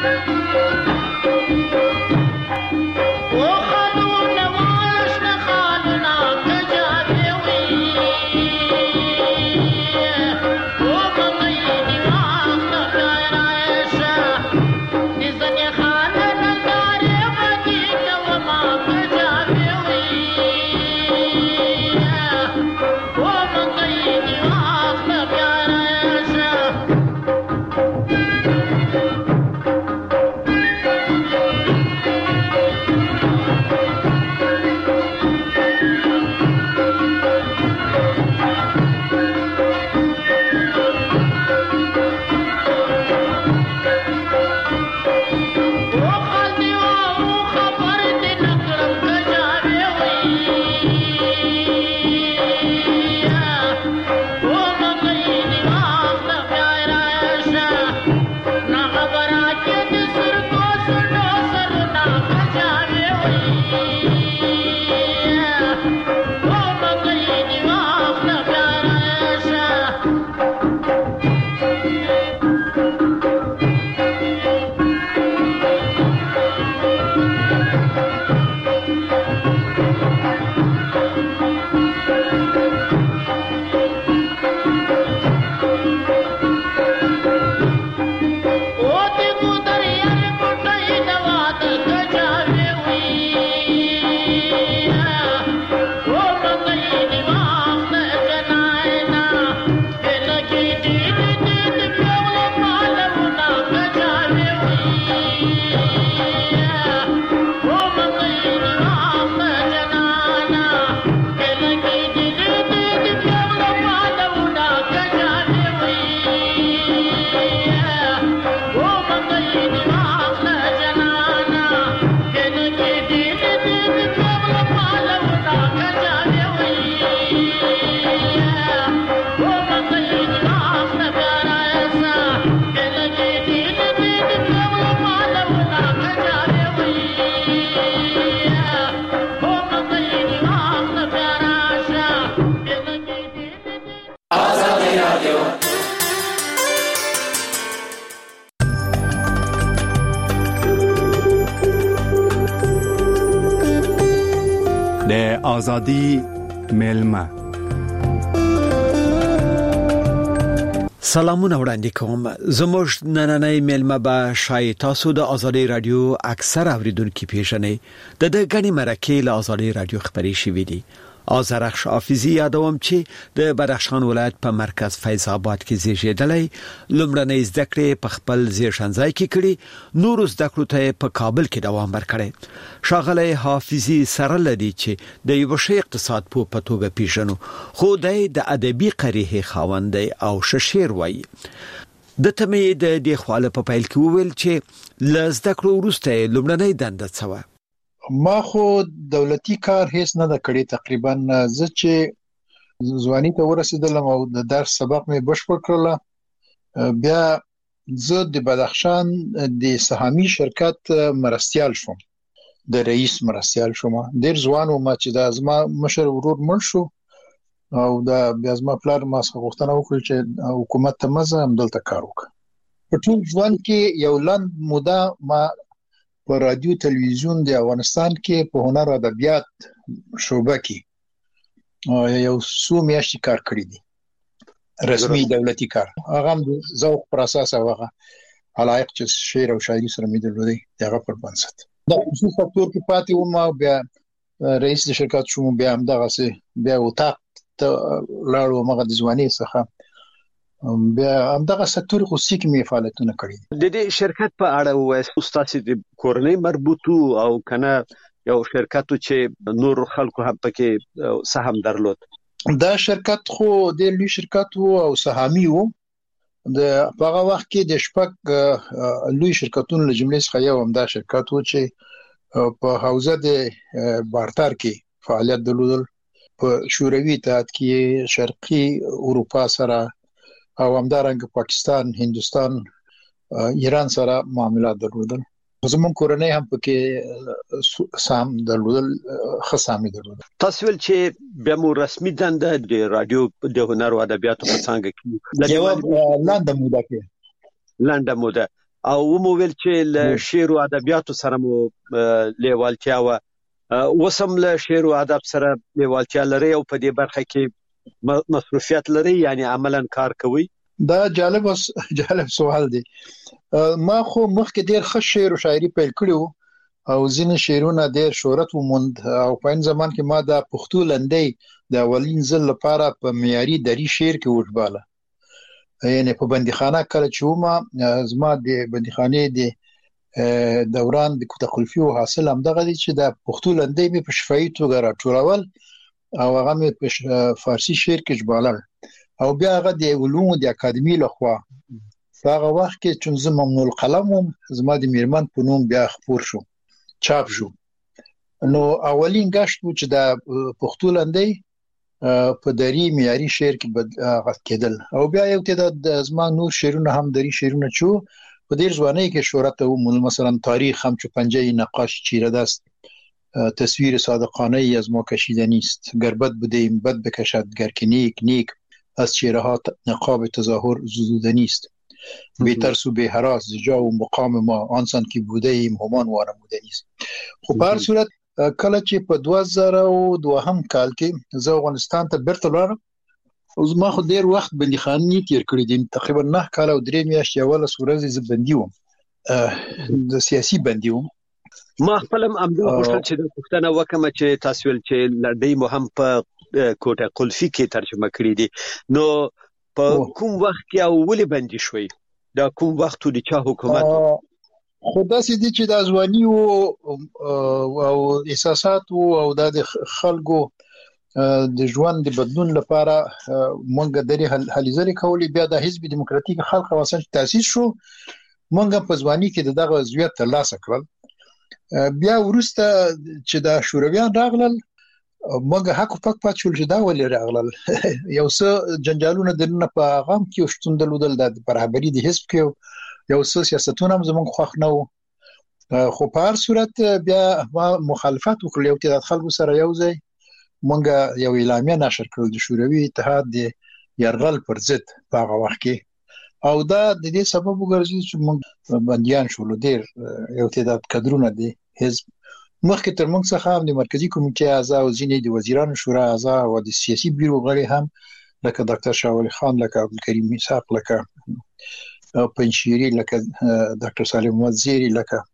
آزادی میلمه سلامونه وړاندې کوم. زموږ نننۍ میلمه به شای تاسو د آزادۍ رادیو اکثر اوریدونکو پیژنئ. د د غنی مرکه له آزادۍ رادیو خبري شوې دي. آذرخش حافظي یادوم چې د بدخشان ولایت په مرکز فیض آباد کې زیږیدلی، لومړنۍ زده کړې په خپل زیږنځای کې کړې، نور زده کړو ته په کابل کې دوام ورکړی. ښاغلی حافظي سره لري چې د یو ښه اقتصاد په پتوګه پیژنو، خو د ادبي قریه خاوند او ششیر وای. د تمې د دې خواله په پیل کې وویل چې لزده کړو وروسته لومړنۍ دنده څه و. ما خو دولتي کار هیڅ نه د کړی. تقریبا زه چې ځواني ته ورسېدلم او د درس سبق مې بشپړ کړل، بیا زه د بدخشان د سهامي شرکت مرستيال شوم، د رئیس مرستيال شوم. ډیر ځوان و ما چې د ازما مشر ورور مړ شو او د بیا ازما پلار ما څخه غوښتنه وکړه چې حکومت ته مزه هم دلته کار وکړم. په ټول ژوند کې یو لند موده ما په رادیو تلویزیون د افغانستان کې په هنر او ادبیات شوبه کې یو څو میاشتې کار کړی دی، رسمي دولتي کار. هغه هم د ذوق پر اساس هغه علایق چې شعر او شاعري سره مې درلودي هغه پر بنسټ دا خصوصي سکتور کې پاتې وم او بیا رئیس د شرکت شوم. بیا هم دغه سه بیا وتا لاړو مغه د ځواني څخه بیا هم دغه سکتور خصوصي کې مې فعالیتونه کړی. د دې شرکت په اړه وایي استاد د کورنۍ مربوطو او کنه یو شرکت چې نور خلکو هم پکې سهم درلود. دا شرکت خو د لوی شرکت وو او سهامي وو. د هغه وخت کې د شپږ لوی شرکتونو له جملې څخه یو هم دا شرکت وو چې په حوزه د بارتر کې فعالیت درلود، په شوروي اتحاد کې، شرقي اروپا سره او همدارنګه پاکستان، هندستان، ایران سره معاملات درلودل. زمون کورنۍ هم پکې سام درلودل، خصامي درلودل. تاسو ول چې بیا مو رسمي دنده د رادیو د هنر او ادبیاتو په څنګه کې یو لنډه موده کې لنډه موده او مو ویل چې له شعر او ادبیاتو سره مو لیوالتیا و وسم له شعر او ادب سره لیوالتیا لري او په دې برخه کې مصروفیت لري یعنی عملاً کار کوي؟ دا جالب جالب سوال دی. ما خو مخکې ډیر ښه شعر او شاعري پیل کړو او ځینې شعرونه ډیر شهرت وموند او په ان زمان کې ما د پښتو لنډۍ د اولین ځل لپاره په معیاري دري شعر کې وژباله. یعنی په بندیخانه کله چې ومه زما د بندیخانه د دوران د کوټه قلفي او حاصل هم دغه دي چې د پښتو لنډۍ مې په شفاهي توګه راټولول او هغه مې په فارسی شعر کې ژبالل او بیا هغه د علومو د اکاډمي لخوا هغه وخت کې چې زه ممنوع القلم وم زما د میرمن په نوم بیا خپور شو چاپ شو. نو اولین غشت و چې د پښتو لنډۍ په دری معیاري شعر کې بد کېدل او بیا یو تعداد د زما نور شعرونه هم دری شعرونه چو په ډیر ځوانۍ کې شهرت وموند. مثلا تاریخ هم چې پنجه نقاش چیره دست، تصویر صادقانه ای از ما کشیده نیست، گربت بودیم بد بکشد گر که نیک نیک از چهره ها نقاب تظاهر زدوده نیست، بی ترس و بی هراس جا و مقام ما آنسان که بوده ایم همان وانموده نیست. خب په هر صورت کله چې په دوه زره او دوهم کال کې زه افغانستان ته بیرته لاړم او زما خو ډیر وخت بندیخانې تیر کړی دي، تقریبا نه کال او درې میاشتې اوله ورځې زه بندي وم، د سیاسي بندي وم. ما خپل هم امدو غوښتل چې د پښتنه وکم چې تاسو ول چې لړۍ مو هم په کوټه قلفي کې ترجمه کړې دي، نو په کوم وخت کې او ولې بندي شوي؟ دا کوم وخت د چا حکومت؟ خو داسې دي چې د ځواني او او احساسات او د خلکو د ژوند د بدلون لپاره مونږ د هلې ځلې کولې. بیا د حزب دیموکراتیک خلق واسن تاسیس شو، مونږ په ځواني کې د دغه عضویت ترلاسه کړل. بیا ورسته چې د شورویان راغلل مونږ حق پک پات شول چې دا ولې راغلل. یو څه جنجالونه دنه په غم کې شتون دلودل د برابرۍ د حزب کې یو څه سیاستونه هم زموږ خوښ نه وو، خو په هر صورت بیا ما مخالفت وکړ. یو تعداد خلکو سره یو ځای مونږ یو اعلامیه نشر کړل د شوروي اتحاد د یرغل پر ضد په هغه وخت کې، او دا د دې سبب وګرځي چې مونږ بنديان شول. ډیر یو تعداد کډرونه دي حزب مخکې تر موږ څخه هم د مرکزی کمیټې اعضا او ځینې د وزیرانو شورا اعضا او د سیاسي بیرو غړي هم لکه ډاکټر شاه ولی خان، لکه عبدالکریم میثاق، لکه پنشيري، لکه ډاکټر سالم وزيري،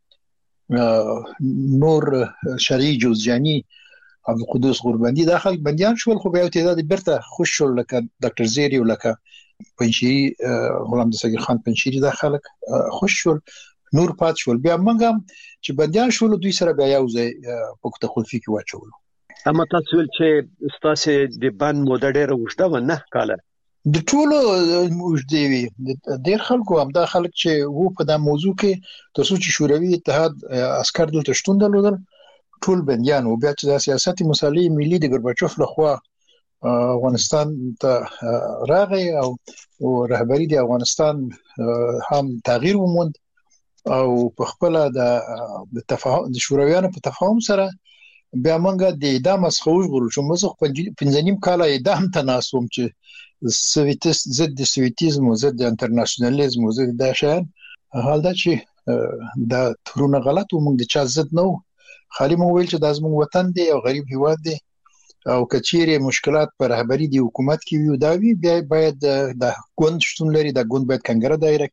لکه نور شرعي جوزجاني، عبدالقدوس غوربندي، دا خلک بنديان شول. خو بیا یو تعداد بیرته خوش شول لکه ډاکټر زيري او لکه پنشيري غلام دستگیر خان پنشيري، دا خلک خوش شول، نور پات شول. بیا موږ هم چې بنديان شول دوی سره بیا یو ځای په کوټه قلفي کې واچول. اما تاسو ول چې ستاسو د بند موده ډیره وشته و نه کاله د ټولو وجدي وي ډېر خلکو هم دا خلک چې وو په دا موضوع کې تاسو چې شوروي اتحاد عسكر دلته شتون درلودل ټول بنديان او بیا چې د سیاستي مصالحې ملي د ګورباچوف لخوا افغانستان ته راغی او رهبری د افغانستان هم تغییر وموند او په خپل د تفاهم د شورویانو په تفاهم سره بیا موږ د اعدام څخه وژغورل شو. موږ پنځه نیم کال اعدام ته ناسوم چې سویتیست ضد سویتیزم او ضد انټرنیشنالیزم او ضد داشان حال دا چې دا ترونه غلط و، موږ د چا ضد نه خالي مو ویل چې د زموږ وطن دی او غریب هیواد دی او کچېره مشکلات پر رهبری دی حکومت کې وي دا وی بیا باید د ګوند شتون لري، د ګوند باید کنګره دایره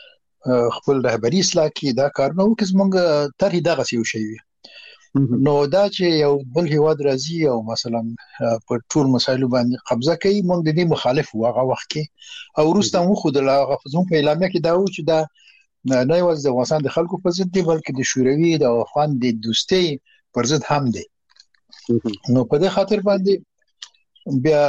کې خپل رهبری اصلاح کې دا کار نه وکړي. موږ تر دغه یو شی وي نو دا چې یو بل هیواد راځي او مثلا په ټول مسایلو باندې قبضه کوي موږ د دې مخالف وغه وخت کې او روسته مو خود لا غفزون په اعلامیه کې دا و چې دا نه یوازې د افغانستان د خلکو په ضد دی بلکې د شوروي د افغان د دوستۍ پر ضد هم دی. نو په دې خاطر باندې بیا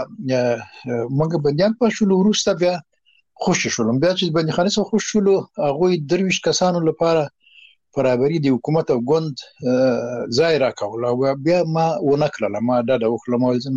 موږ بنديان په شول روسته بیا خوش شولم. بیا چې بنديخانه سره خوش شول هغه درویش کسانو لپاره برابرۍ د حکومت او ګوند ځای راکول او بیا ما ونکړل، ما دا د وکړم ولزم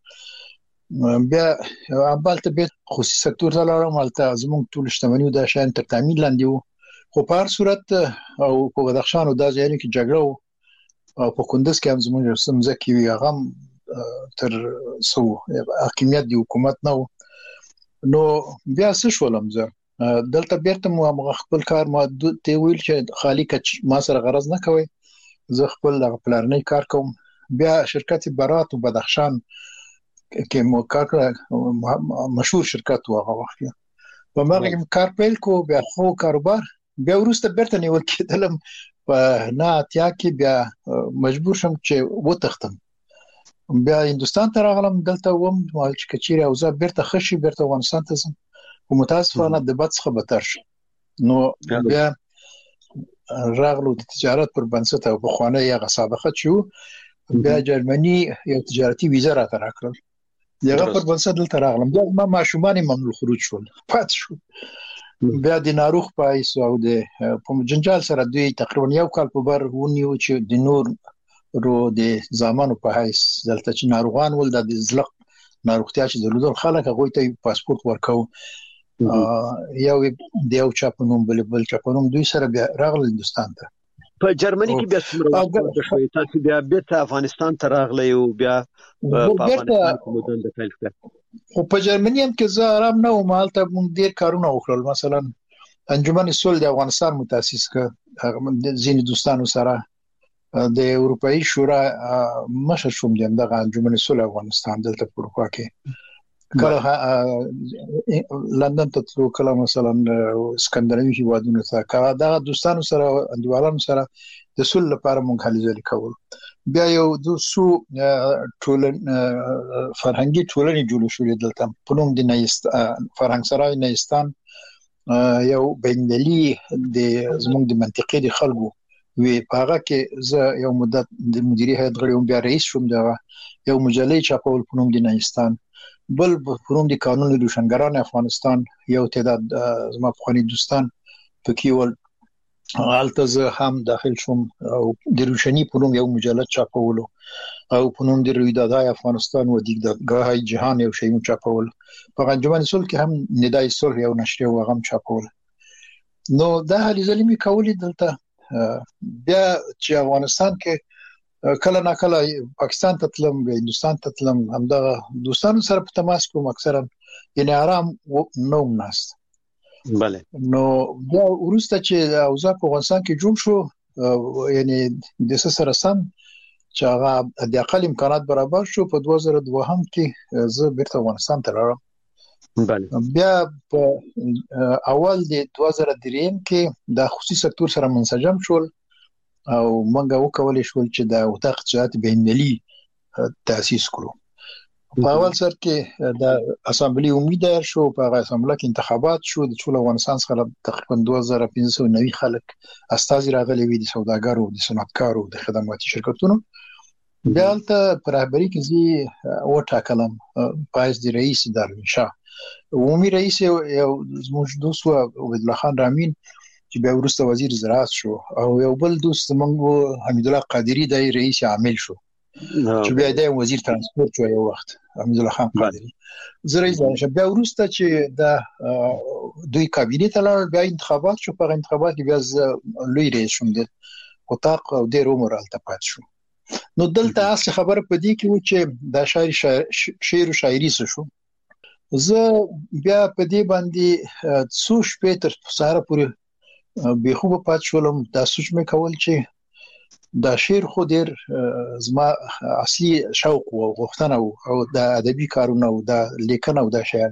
نکوم. بیا امبالته به خصوصي سکتور ته لاړم، مالته زموږ ټول شتمنۍ د شان تر تامین لاندې وو. خو په هر صورت او په بدخشان او د ځایونو کې جګړه او په کندز کې هم زموږ سمزه کې وی هغه تر سو حاکمیت د حکومت نو نو بیا څه شولم زه دلته بیرته مو خپل کار ما ته ویل چې خالی کچ ما سره غرض نه کوي زه خپل د پلانې کار کوم بیا شرکت برات او بدخشان کې مو کار مشهور شرکت و هغه وخت په مغرب کار پیل کو بیا خو کاروبار بیا ورسته بیرته نیول کېدلم په نه اتیا کې بیا مجبور شم چې وتختم بیا هندستان ته راغلم دلته وم مال چې کچيره او زه بیرته خشي بیرته افغانستان ته ځم او متاسفانه د بد څخه بتر شو نو بیا راغلو د تجارت پر بنسټ او بخوانه یې سابقه شو بیا جرمني یو تجارتي ویزه را تراکل دغه پر بنسټ دلته راغلم بیا ما ماشومان ممنوع خروج شول پات شو بیا د ناروغ پای سو او د په جنجال سره دوی تقریبا یو کال په بر ونیو چې د نور رو د زمانو په هیڅ دلته چې ناروغان ول د زلق ناروغتیا چې درلودل خلک هغه ته پاسپورت ورکاو یو د یو چاپنوم بل بل چاپنوم دوی سره بیا راغل هندستان ته په جرمني کې بیا څومره وخت شوی تاسو بیا بیرته افغانستان ته راغلی او بیا په افغانستان کې مدن د پیل کړ خو په جرمني هم کې زه آرام نه وم حالت مونږ ډیر کارونه وکړل مثلا انجمن صلح د افغانستان متاسس ک ځین دوستانو سره د اروپאי شورا مشر شوم دغه انجمن صلح افغانستان دلته په اروپا کې کله لندن ته تلو کله مثلا اسکندناوي هیوادونو ته کله دا دوستانو سره اندوالانو سره د صلح لپاره مونږ هلي ځلې کول بیا یو د سو ټولن فرهنګي ټولنې جوړ شوې دلته په نوم د نېست فرهنګ سرای نېستان یو بینالي د زموږ د منطقې د خلکو وی پاغه کې زه یو مدت د مدیریت هیئت غړی وم بیا رئیس شوم دا یو مجلې چاپول په نوم د نېستان بل په نوم د قانون روشنګران افغانستان یو تعداد زما په دوستان پکې ول حالته زه هم داخل شوم او د روشنی په نوم یو مجلد چاپولو او په نوم د رویدادهای افغانستان و دیدگاه جهان یو شی چاپول په انجمن صلح کې هم ندای صلح یو نشریه و غم چاپول نو دا هلي ځلې می کولې دلته بیا چې افغانستان کې کله نا کله پاکستان ته تلم هندستان ته تلم همدا دوستانو سره په تماس کوم اکثرا یعنی آرام نوم ناست بله نو بیا ورسته چې اوضاع په افغانستان کې جوړ شو یعنی د سره سم چې هغه د اقل امکانات برابر شو په دوه زره دوه هم کې زه بیرته افغانستان ته راغلم بله بیا په اول د دوه زره درې کې د خصوصي سکتور سره منسجم شول او موږ وکولای شو چې د وطاق تجارت بینالي تاسیس کړو په اول سر کې د اسامبلی امید شو په اسامبلی کې انتخابات شو د ټول افغانستان څخه تقریبا دوه زره پنځه سوه نوي خلک استازي راغلي وي د سوداګرو د صنعتکارو د خدماتي شرکتونو بیا ته پر رهبری کې زی او ټاکلم پایز د رئیس دارمشاه عمومي رئیس یو زموږ دوست عبد الله خان رامین چې بیا ورسته وزیر زراعت شو او یو بل دوست موږ حمید الله قادری د رئیس عامل شو چې بیا د وزیر ترانسپورت شو یو وخت حمید الله خان قادری زه رئیس شم بیا ورسته چې د دوی کابینه ته لاړ بیا انتخابات شو په انتخابات کې بیا لوی رئیس شوم د وطاق او د رومر التپات شو نو دلته اصل خبره په دې کې و چې د شاعر شعر او شاعري شو زه بیا په دې باندې څو شپې تر سهار پورې به خوب پات شولم دا سوچ مې کول چې دا شعر خو ډیر زما اصلي شوق او غوښتنه او د ادبي کارونه او د لیکنه او د شعر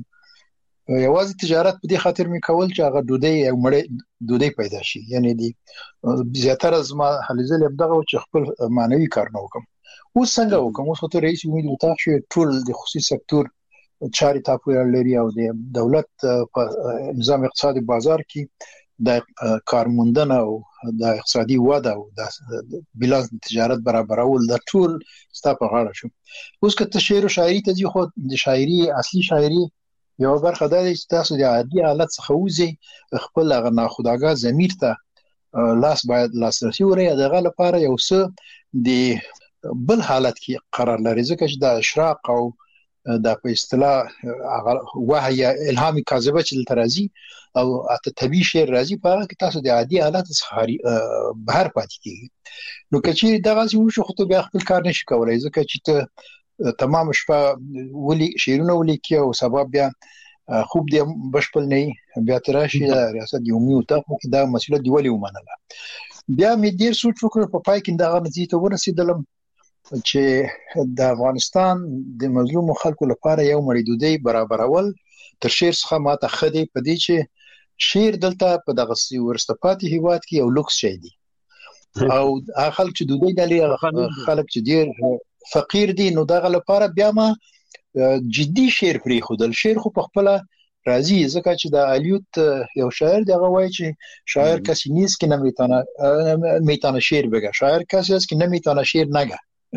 یوازې تجارت په دې خاطر مې کول چې هغه دودي او مړې دودي پیدا شي یعنی دي زیاتره زما حلیزل ابدغه چې خپل معنوي کارونه وکم اوس څنګه وکم اوس ته رئیس امید وتا شو ټول د خصوصي سکتور چاري تاپو لري او د دولت په نظام اقتصادي بازار کې د کارموندنه او د اقتصادي وده او د بیلانس تجارت برابرول د ټول ستاسو په غاړه شو اوس که شعر او شاعري ته ځي خو د شاعري اصلي شاعري یو برخه د تاسو د عادي حالت څخه وځي خپل غ ناخودآګاه ضمیر ته لاس باید لاسرسي وري دغه لپاره یو څه د بل حالت کې قرار لري ځکه چې د اشراق او د په اصطلاح وحی الهامي کاذبه چې ترازی او اته طبيعي شعر راځي په هغه کې تاسو د عادي حالت څخه بهر پاتې کیږي نو کچې دغه څه شو خو ته بیا خپل کار نشي کولای ځکه چې ته تمام شپه ولي شعرونه ولیکي او سبب بیا خوب دی بشپل نه بیا تراشي ریاست یومي او ته دا مسله دی ولې ومنله. بیا مې ډیر سوچ وکړ په پای کې دا نتیجه ته ورسېدلم چې د افغانستان د مظلوم خلکو لپاره یو مړیدودي برابرول تر شیر څخه ماته خدي په دې چې شیر دلته په دغه ورستپاتې هیواد کې یو لوکس شي دي او هغه خلک چې دوی دلې خلک چې ډیر فقیر دي نو دغه لپاره بیا ما جدي شیر پرې خودل. شیر خو په خپل راضي ځکه چې د الیوت یو شاعر دغه وایي چې شاعر کسی نیست که نمیتونه میتونه شیر بگه، شاعر کسی است که نمیتونه شیر نگه.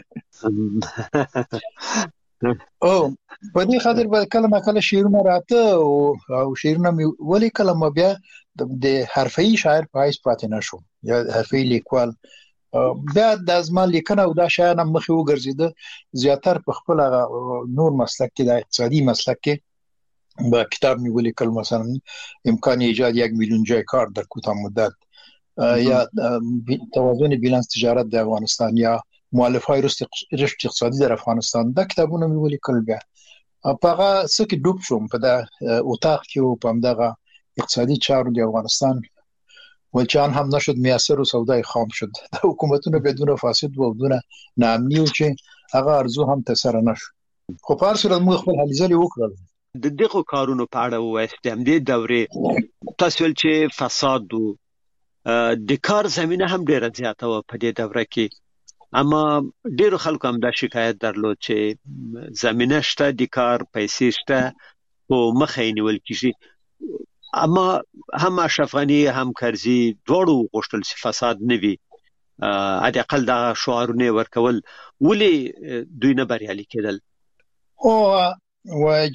او په دې خاطر به کله ما کله شیرونه راته او شیرونه مې ولې کله ما بیا د حرفي شاعر په حیث پاتې نشوم یا حرفي لیکوال. بیا د ازمال لیکنه او دا شاعر هم مخې وګرځیده زیاتر په خپل نور مسلک کې د اقتصادي مسلک کې با کتاب مې ولیکل مثلا امکان ایجاد یک میلیون جای کار در کوتاه مدت یا توازن بیلانس تجارت د افغانستان یا مؤلفه‌های رشد اقتصادی در افغانستان دا کتابونه مې ولیکل. بیا په هغه څه کې ډوب شوم په دا اتاق کې او په همدغه اقتصادي چارو د افغانستان ولچان هم نشد میسر و سودای خام شد. د حکومتونو بدون فاسد و بدون ناامنی او چې هغه ارزو هم تسره نشو. خو په هر صورت موږ خپل هلې ځلې وکړل. د دغه کارونو په اړه وایست هم د دورې تاسو چې فساد او د کار زمينه هم ډیره زیاته و په دې دوره کې، اما ډیرو خلکو هم دا شکایت درلود چې زمينه شته د کار پیسې شته او مخې نیول کیږي. اما هم اشرف غنی هم کرزی دوړو غوښتل چې فساد نه وي، ا د اقل دا شعارونه ورکول ولې دوی نه بریالي کېدل؟ او وای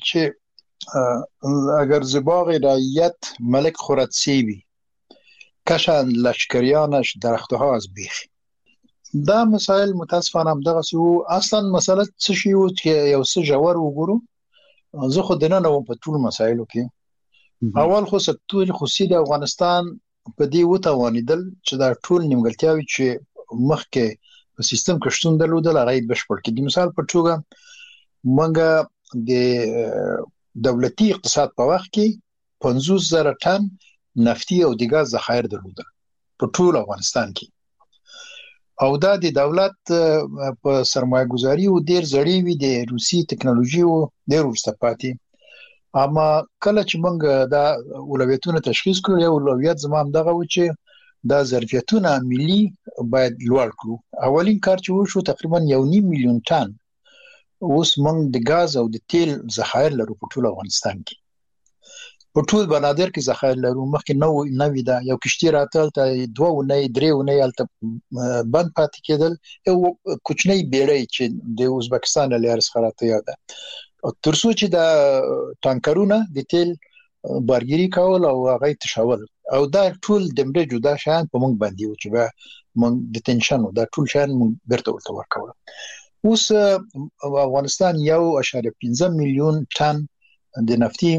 چې اگر زباغ رعیت ملک خردسیبی کشن لشکریانش درختها از بیخ. دا مسائل متاسفانه هم دغه سو اصلا مسله څه شی و چې یو څه جوړ وګورو. زه خو دنه نو په ټول مسایلو کې اول خو ستوري خوسي د افغانستان په دې وتوانیدل چې دا ټول نیمګړتیاوي چې مخکې په سیستم کې شتون درلودل راځي بشپړ کړي. د مثال په توګه مونږ د دولتي اقتصاد په وخت کې پنځوس زره ټن نفتي او د غاز ذخایر درلودل په ټول افغانستان کې او دا د دولت په سرمایه گذاري او ډیر زړې وي د روسي ټکنالوژي او ډیر ورسته پاتې. اما کله چې موږ دا اولویتونه تشخیص کړو یو اولویت زمام دغه و چې دا ظرفیتونه ملي باید لوړ کړو. اولین کار چې وشو تقریبا یو نیم میلیون ټن اوس موږ د غاز او د تیل ذخایر لرو په ټول افغانستان کې. په ټول بنادر کې ذخایر لرو. مخکې نو نوې دا یو کشتي راتل ته دوه ونې درې ونې الته بند پاتې کېدل. یو کوچنی بیړۍ چې د ازبکستان له لارې څخه راته یاده ترڅو چې د ټانکرونه د تیل بارګيري کول او هغه تشول او دا ټول د مړه جدا شان په موږ باندې و چې به موږ د تنشن دا ټول شان موږ برته ورته ورکول. اوس افغانستان یو اشاریه پنځه میلیون ټن د نفتي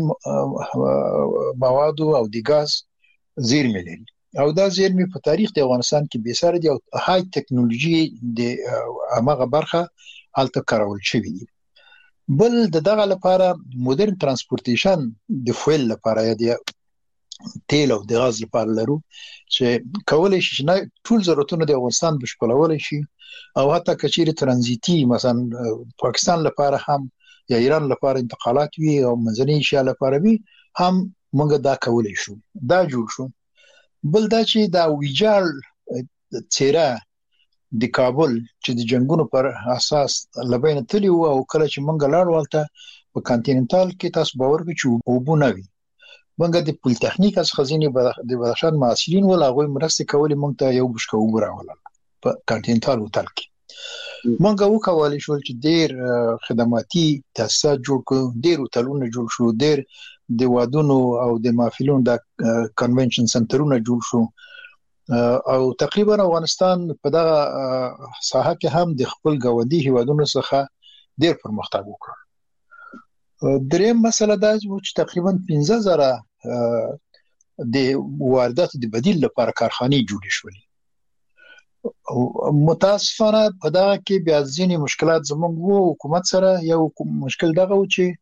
مواد او د غاز زیرمې لري او دا زیرمې په تاریخ د افغانستان کې به سره دي او های ټکنالوژي د هغه برخه الته کارول شوې دي. بل د دغه لپاره مدرن ترانسپورتیشن د فویل لپاره یا د تیل او د غاز لپاره لرو چې کولای شي نه ټول ضرورتونه د افغانستان بشپړول شي او حتی کچېری ترانزیتي مثلا پاکستان لپاره هم یا ایران لپاره انتقالات وي او منځنۍ ایشیا لپاره وي هم موږ دا کولای شو. دا جوړ شو. بل دا چې دا ویجال چیرې د کابل چې د جنگونو پر اساس لبین تلی او کله چې منګ لاړ والته په کانټیننټال کې تاسو باور کوئ چې وبونه وي منګ د پول تخنیک از خزینه د بدخشان معاصرین ولا غوي مرسته کولې مونږ ته یو بشکو وګراول په کانټیننټال هوټل کې مونږ وکولای شو چې ډیر خدماتي تاسیسات جوړ کړو، ډیر هوټلونه جوړ شو، ډیر د وادونو او د محفلونو د کنونشن سنټرونه جوړ شو او تقریبا افغانستان په دغه ساحه کې هم د خپل ګاونډي هیوادونو څخه ډیر پرمختګ وکړ. دریم مسله دا چې تقریبا پنځه زره د واردات د بدیل لپاره کارخانې جوړې شولې او متاسفانه په دغه کې بیا ځینې مشکلات زموږ وو حکومت سره. یو مشکل دغه و چې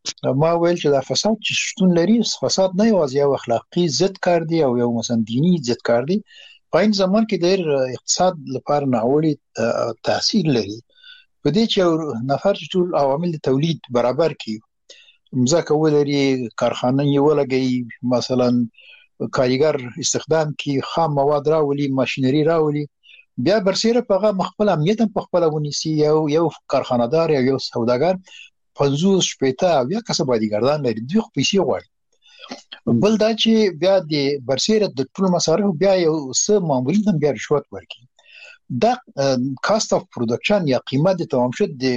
ما ویل چې دا فساد چې شتون لري فساد نه یوازې یو اخلاقی ضد کار دی او یو مثلا دینی ضد کار دی په این زمان کې ډېر اقتصاد لپاره ناوړي تاثیر لري په دې چې نفر چې ټول عوامل د تولید برابر کړي مځکه ولري کارخانه یې ولګي مثلا کارګر استخدام کړي خام مواد راولي ماشينري راولي بیا برسیره په هغه مخبل امنیت په خپل ونیسي یو یو کارخانه‌دار یا یو سوداګر پنځوس شپېته بیا کسب باندې لري دوی خو پیسې غواړي بل دا چې بیا د برسیره د ټول مصارف بیا یو څه معمولی هم بیا رشوت ورکړي دا کاست اف پروډکشن یا قیمت د تمام شد د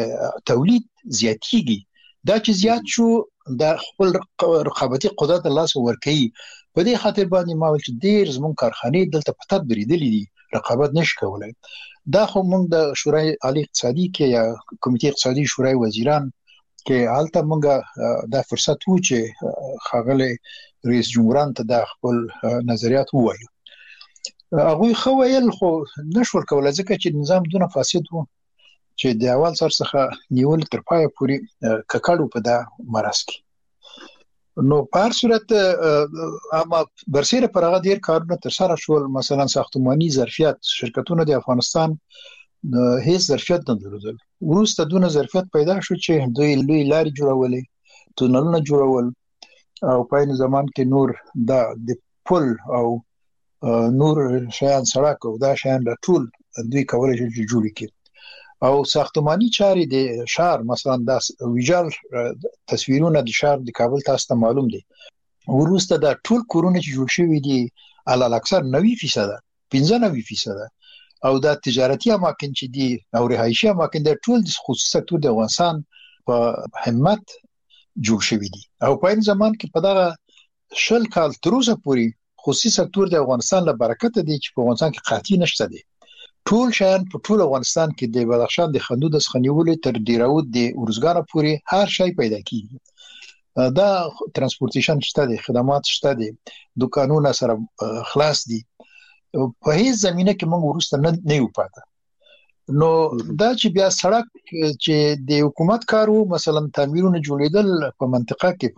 تولید زیاتیږي دا چې زیات شو د خپل رقابتي قدرت الله سو ورکړي په دې خاطر باندې ما ول چې ډیر زمون کارخانه دلته پټ بریدلې دي رقابت نشي کولای دا خو موږ د شورای عالی اقتصادي کې یا کمیټې اقتصادي شورای وزیران کې حالت موږ دا فرصت وو چې خاغله رئیس جمهوران ته د خپل نظریات ووایو هغه خو ویل خو نشور کولای ځکه چې نظام دونه فاسد وو چې د اول سر څخه نیول تر پای پورې ککړو په دا مرز کې نو په هر صورت اما برسیره پر هغه ډیر کارونه تر سره شول مثلا ساختماني ظرفیت شرکتونه د افغانستان هیڅ ظرفیت نه درلودل وروسته دونه ظرفیت پیدا شو چې دوی لوی لارې جوړولې تونلونه جوړول او په این زمان کې نور دا د پل او نور شیان سړک او دا شیان د ټول دوی کولای شي جوړ کړي او ساختماني چاري د شهر مثلا د ویجال تصویرونه د شهر د کابل تاسو ته معلوم دي وروسته د ټول کورونه چې جوړ شوی دي علل اکثر نوي فیصد پنځه نوي فیصد او د تجارتي اماکن چې دي او رهایشي اماکن د ټول د خصوصي سکتور د افغانستان په همت جوړ شوی دي او په این زمان کې په دغه شل کال تر اوسه پورې خصوصي سکتور د افغانستان له برکت دي چې په افغانستان کې قاطی نشته دي ټول شان په ټول افغانستان کې د بدخشان د خندود د خنیولې تر ډیراود د ورزګار پورې هر شی پیدا کیږي دا ترانسپورتیشن شته دي خدمات شته دي دکانونه سره خلاص دي په هیڅ زمينه کې موږ ورسته نه نه یو پاته نو دا چې بیا سړک چې د حکومت کارو مثلا تعمیرونه جوړیدل په منطقه کې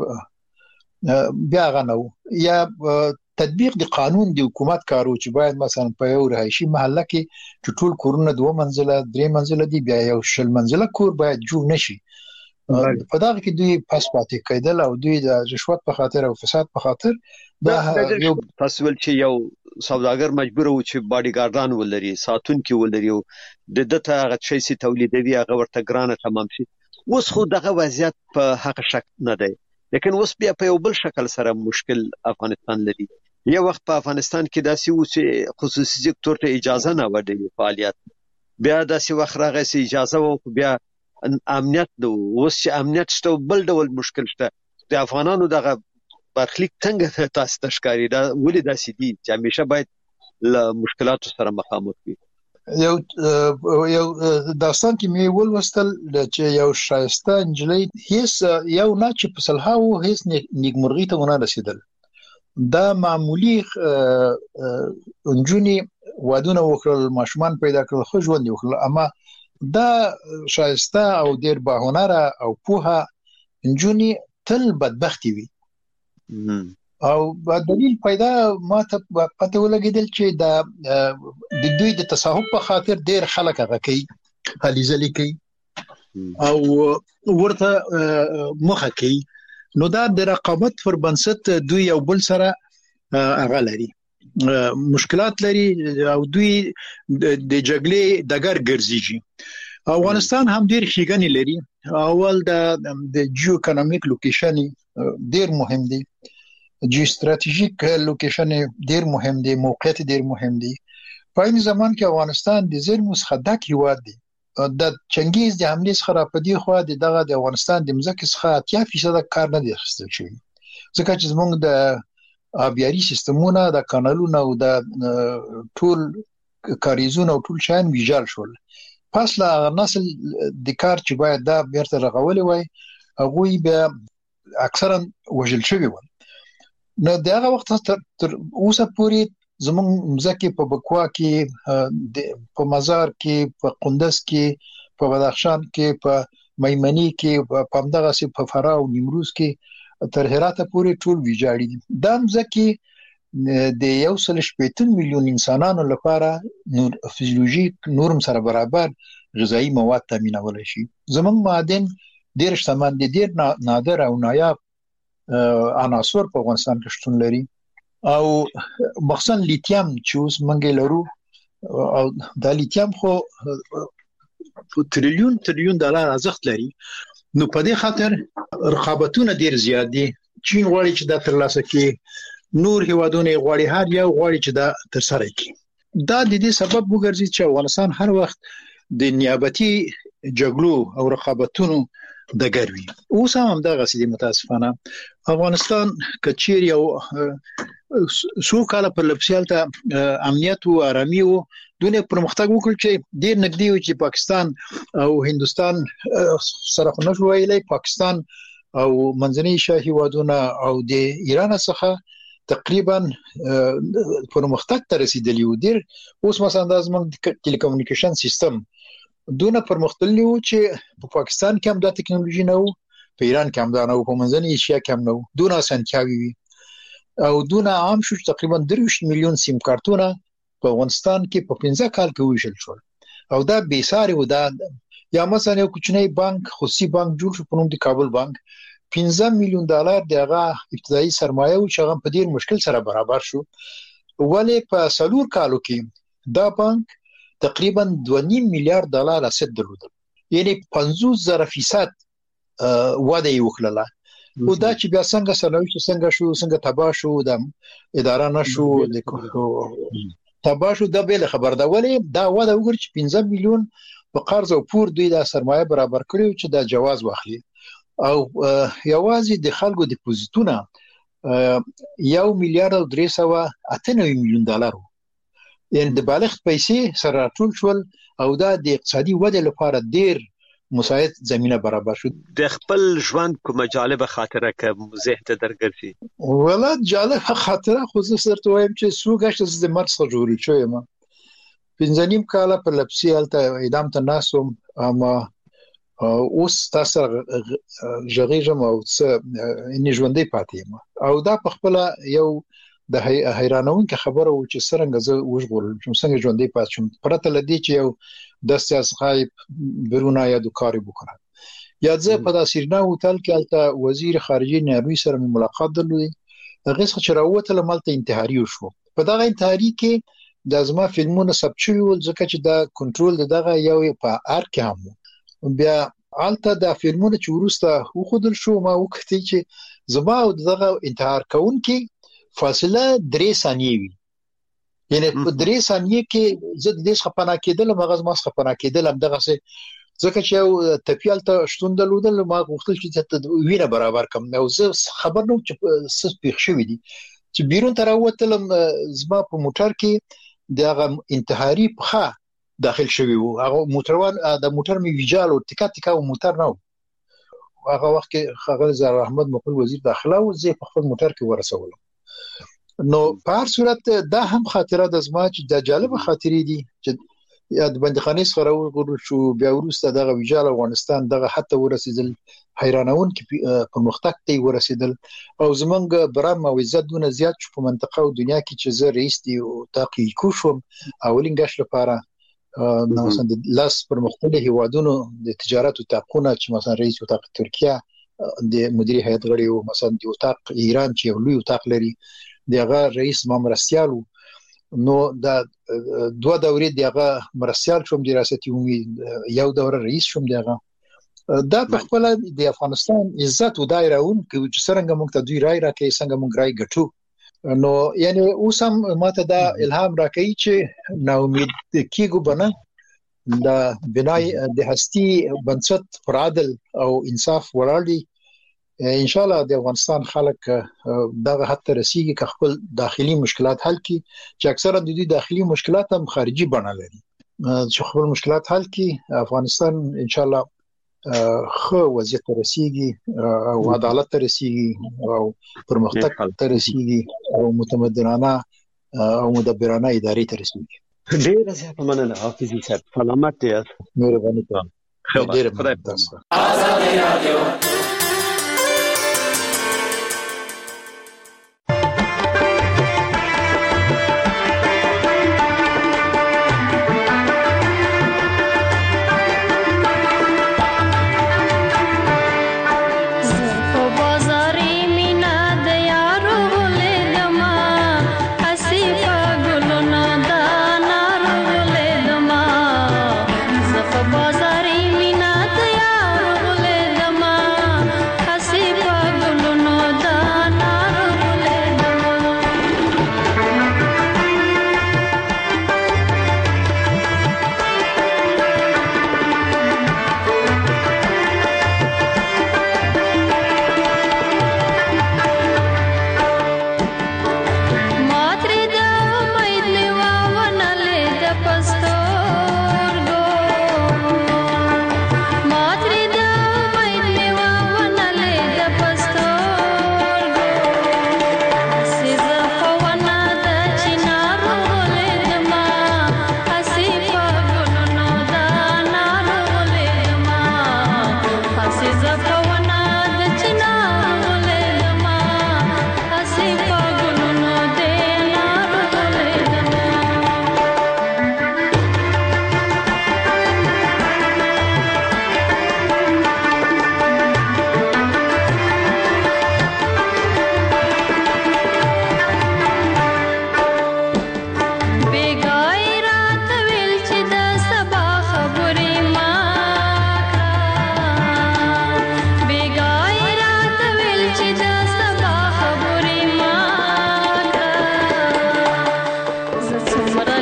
بیا غنو یا تطبیق د قانون د حکومت کارو چې باید مثلا په یو رهایشي محله کې چې ټول کورونه دوه منزله درې منزله دي بیا یو شل منزله کور باید جوړ نشي په دا کې دوی پاس پاتې کېدل او دوی د رشوت په خاطر او فساد په خاطر دا یو تاسو چې یو سوداګر مجبور و چې باډي ګاردان ولري ساتون کې ولري د دته هغه شي سي تولیدوي هغه ورته ګرانه تمام شي اوس خو دغه وضعیت په حق شک نه دی لیکن اوس بیا په یو بل شکل سره مشکل افغانستان لري یو وخت په افغانستان کې داسې و چې خصوصي سکتور ته اجازه نه ورډي فعالیت بیا داسې وخت راغی چې اجازه و بیا امنیت نو اوس چې امنیت شته بل ډول مشکل شته د افغانانو دغه برخلیک څنګه تاسو تشکاری دا ولې داسې دي چې همیشه باید له مشکلاتو سره مخامخ وي یو یو داستان کې مې ولوستل چې یو شایسته انجلۍ هیڅ یو نه چې په صلحاو هیڅ نیکمرغي ته ونه رسیدل دا معمولی انجونی وادونه وکړل ماشومان پیدا کړل خو ژوند وکړل اما دا شایسته او ډیر باهنره او پوها انجونی تل بدبختی وي او دلیل پیدا ما ته پته ولګیدل چې دا د دوی د تصاحب په خاطر ډیر خلک هغه کوي حلیزلی کوي او ورته مخه کوي نو دا د رقابت پر بنسټ دوی یو بل سره هغه لري مشکلات لري او دوی د جګړې دګر ګرځي افغانستان هم ډیر ښیګنی لري اول د د جیو اکونومیک لوکیشن ډیر مهم دی جیو استراتیژیک لوکیشن ډیر مهم دی موقعیت ډیر مهم دی په این زمان کې افغانستان د زیر مسخدک هیواد دی د چنګیز د حمله څخه را پدې خو د دغه د افغانستان د مزکه څخه اتیا فیصد کار نه دی خستل شوی ځکه چې زموږ د آبیاري سیستمونه د کانالونو او د ټول کاریزونو او ټول شان ویجال شول پس لا نسل د کار چې باید دا بیرته رغولې وای هغه به اکثرا وجل شوی و نو دغه وخت تر اوسه پورې زمون مزکه په بکوا کې په مزار کې په قندز کې په بدخشان کې په میمنی کې په همدغه سي په فراه او نیمروز کې تر هراته پورې ټول ویجاړي دي. دا ځکه د یو سل شپږ میلیون انسانانو لپاره نور فزیولوژیک نورم سره برابر غذایی مواد تامینول شي. زمونږ معادن ډیر شتمن دي، ډیر نادر او نایاب عناصر په افغانستان کې شتون لري او مخصوصا لیتیم چې اوس موږ لرو او د لیتیم خو تریلیون تریلیون ډالر ارزښت لري. نو په دې خاطر رقابتونه ډیر زیات دي. چین غواړي چې دا ترلاسه کړي، نور هیوادونه غواړي، هر یو غواړي چې دا ترسره کړي. دا د دې سبب وګرځي چې افغانستان هر وخت د نیابتي جګړو او رقابتونو د ګروي. اوس هم دغه سړي متاسفانه افغانستان کچیر یو سو کاله پر لپسیالته امنیت او آرامي او دونه پرمختګ وکړ چې ډیر نږدې و چې پاکستان او هندستان سره خو نشو ویلای، پاکستان او منځنۍ ایشیا هیوادونه او د ایران څخه تقریبا پرمختګ ته رسیدلی و. ډیر اوس مثلا د زموږ ټلیکومونیکیشن سیستم دونه پرمختللی و چې په پاکستان کې هم دا ټکنالوژي نه و، په ایران کې هم دا نه و، په منځنۍ ایشیا کې هم نه و. دونه اسانتیاوي وي او دونه عام شو چې تقریبا درویشت میلیون سیم کارتونه په افغانستان کې په پنځه کال کې ویشل شول او دا بې ساري و. دا یا مثلا یو کوچنی بانک، خصوصي بانک جوړ شو په نوم د کابل بانک، پنځه میلیون ډالر دغه ابتدایي سرمایه او چې هغه په ډیر مشکل سره برابر شو. ولې په سلور کالو کې دا بانک تقریبا دوه نیم میلیارډ ډالر اسد درلودل، یعنی پنځوس زره فیصد وده یې وکړه. او دا چې بیا څنګه سرنوشت څنګه شو، څنګه تباه شو، د اداره نشو د تباه شو، دا به خبر ده. ولې دا وده وګورئ چې پنځه میلیون په قرض او پور دوی د سرمایه برابر کړو چې دا جواز واخلي او یوازې د خلکو ډیپوزیټونه یو میلیارډ او درې سوه اته نوي میلیون ډالر، یعنی د بالغ پیسې سره ټول شول او دا د اقتصادي ودې لپاره ډیر مساعد زمينه برابر شو. د خپل ژوند کومه جالبه خاطره کوم ذهن ته درګرځي؟ ولا جالبه خاطره خو زه سره وایم چې سوګشت د مرګ څخه جوړی شوی ما پنځه نیم کاله په لپسی الته اعدام ته ناسوم، اما اوس تاسو ژغېږم او څه ان ژوندې پاتې ما او دا په خپل یو د حیرانونکو خبره و چې څنګه زه وژغورل چې څنګه ژوندې پات شم پرته لدی چې یو د سیاست غایب برونه یا د کاری وکړه. یا زه په داسیرنا هوټل کې الته وزیر خارجه نروي سره ملاقات درلودي، هغه څه چې راوته لمالته انتحاري وشو. په دغه انتحاري کې د ازما فلمونه ثبت شوی ول ځکه چې دا کنټرول دغه یو په ار کې هم بیا الته د فلمونه چې ورسته وخدل شو ما وکړی چې زما او دغه انتحار کوونکی فاصله درې ثانیې وي، یعنی په درې ثانیې کې زه د دې څخه پناه کېدل مغز ما څخه پناه کېدل هم دغه څه ځکه چې یو تپیال ته شتون درلودل ما غوښتل چې وینه برابر کم او زه خبر نوم چې څه پیښ شوی دي چې بیرون ته راوتلم زما په موټر کې دغه انتحاري پخه داخل شوی وو. هغه موټروان د موټر می ویجال او ټیکا ټیکا موټر نه هغه وخت کې خغل زهر احمد مقبول وزیر داخله او زه په خپل موټر کې ورسولم. نو په هر صورت دا هم خاطره د زما چې د جالب خاطرې دي چې یا د بندخانه سره ورغلو شو بیا ورسته دغه ویجال افغانستان دغه حتی ورسېدل حیرانون کې په مختک ته ورسېدل او زمونږ برام او عزت دونه زیات شو په منطقه او دنیا کې چې زه رئیس دی او تاقی کوشم اولین غش لپاره نو مثلا د لاس پر مختلفو هیوادونو د تجارت او تاقونه چې مثلا رئیس او تاق ترکیه د مدیر هیئت غړي او مثلا د تاق ایران چې یو لوی تاق لري دغه رئیس ما مرستيال نو دا دوه دورې دغه مرستيال شوم د ریاستي امید یو دوره رئیس شوم دغه دا په خپل د افغانستان عزت و دایرهون چې څنګه موږ ته دوی رائے راکې څنګه موږ رائے ګټو نو یعنی اوس هم ماته دا الهام راکې چې نا امید کیګو بنه د بنای د هستی بنسټ پر عدل او انصاف وړاندې ان شاء الله د افغانستان خلک دغه حتی رسیږي که خپل داخلي مشکلات حل کړي چې اکثرا د دې داخلي مشکلات هم خارجي بڼه لري چې خپل مشکلات حل کړي افغانستان ان شاء الله خو وضعیت ته رسیږي او عدالت ته رسیږي او پرمختګ ته رسیږي او متمدنانه او مدبرانه ادارې ته رسیږي. ډیر زیات مننه حافظ صاحب، سلامت یاست. مهرباني کوم. ډېر خدای تاسو آزادي رادیو. What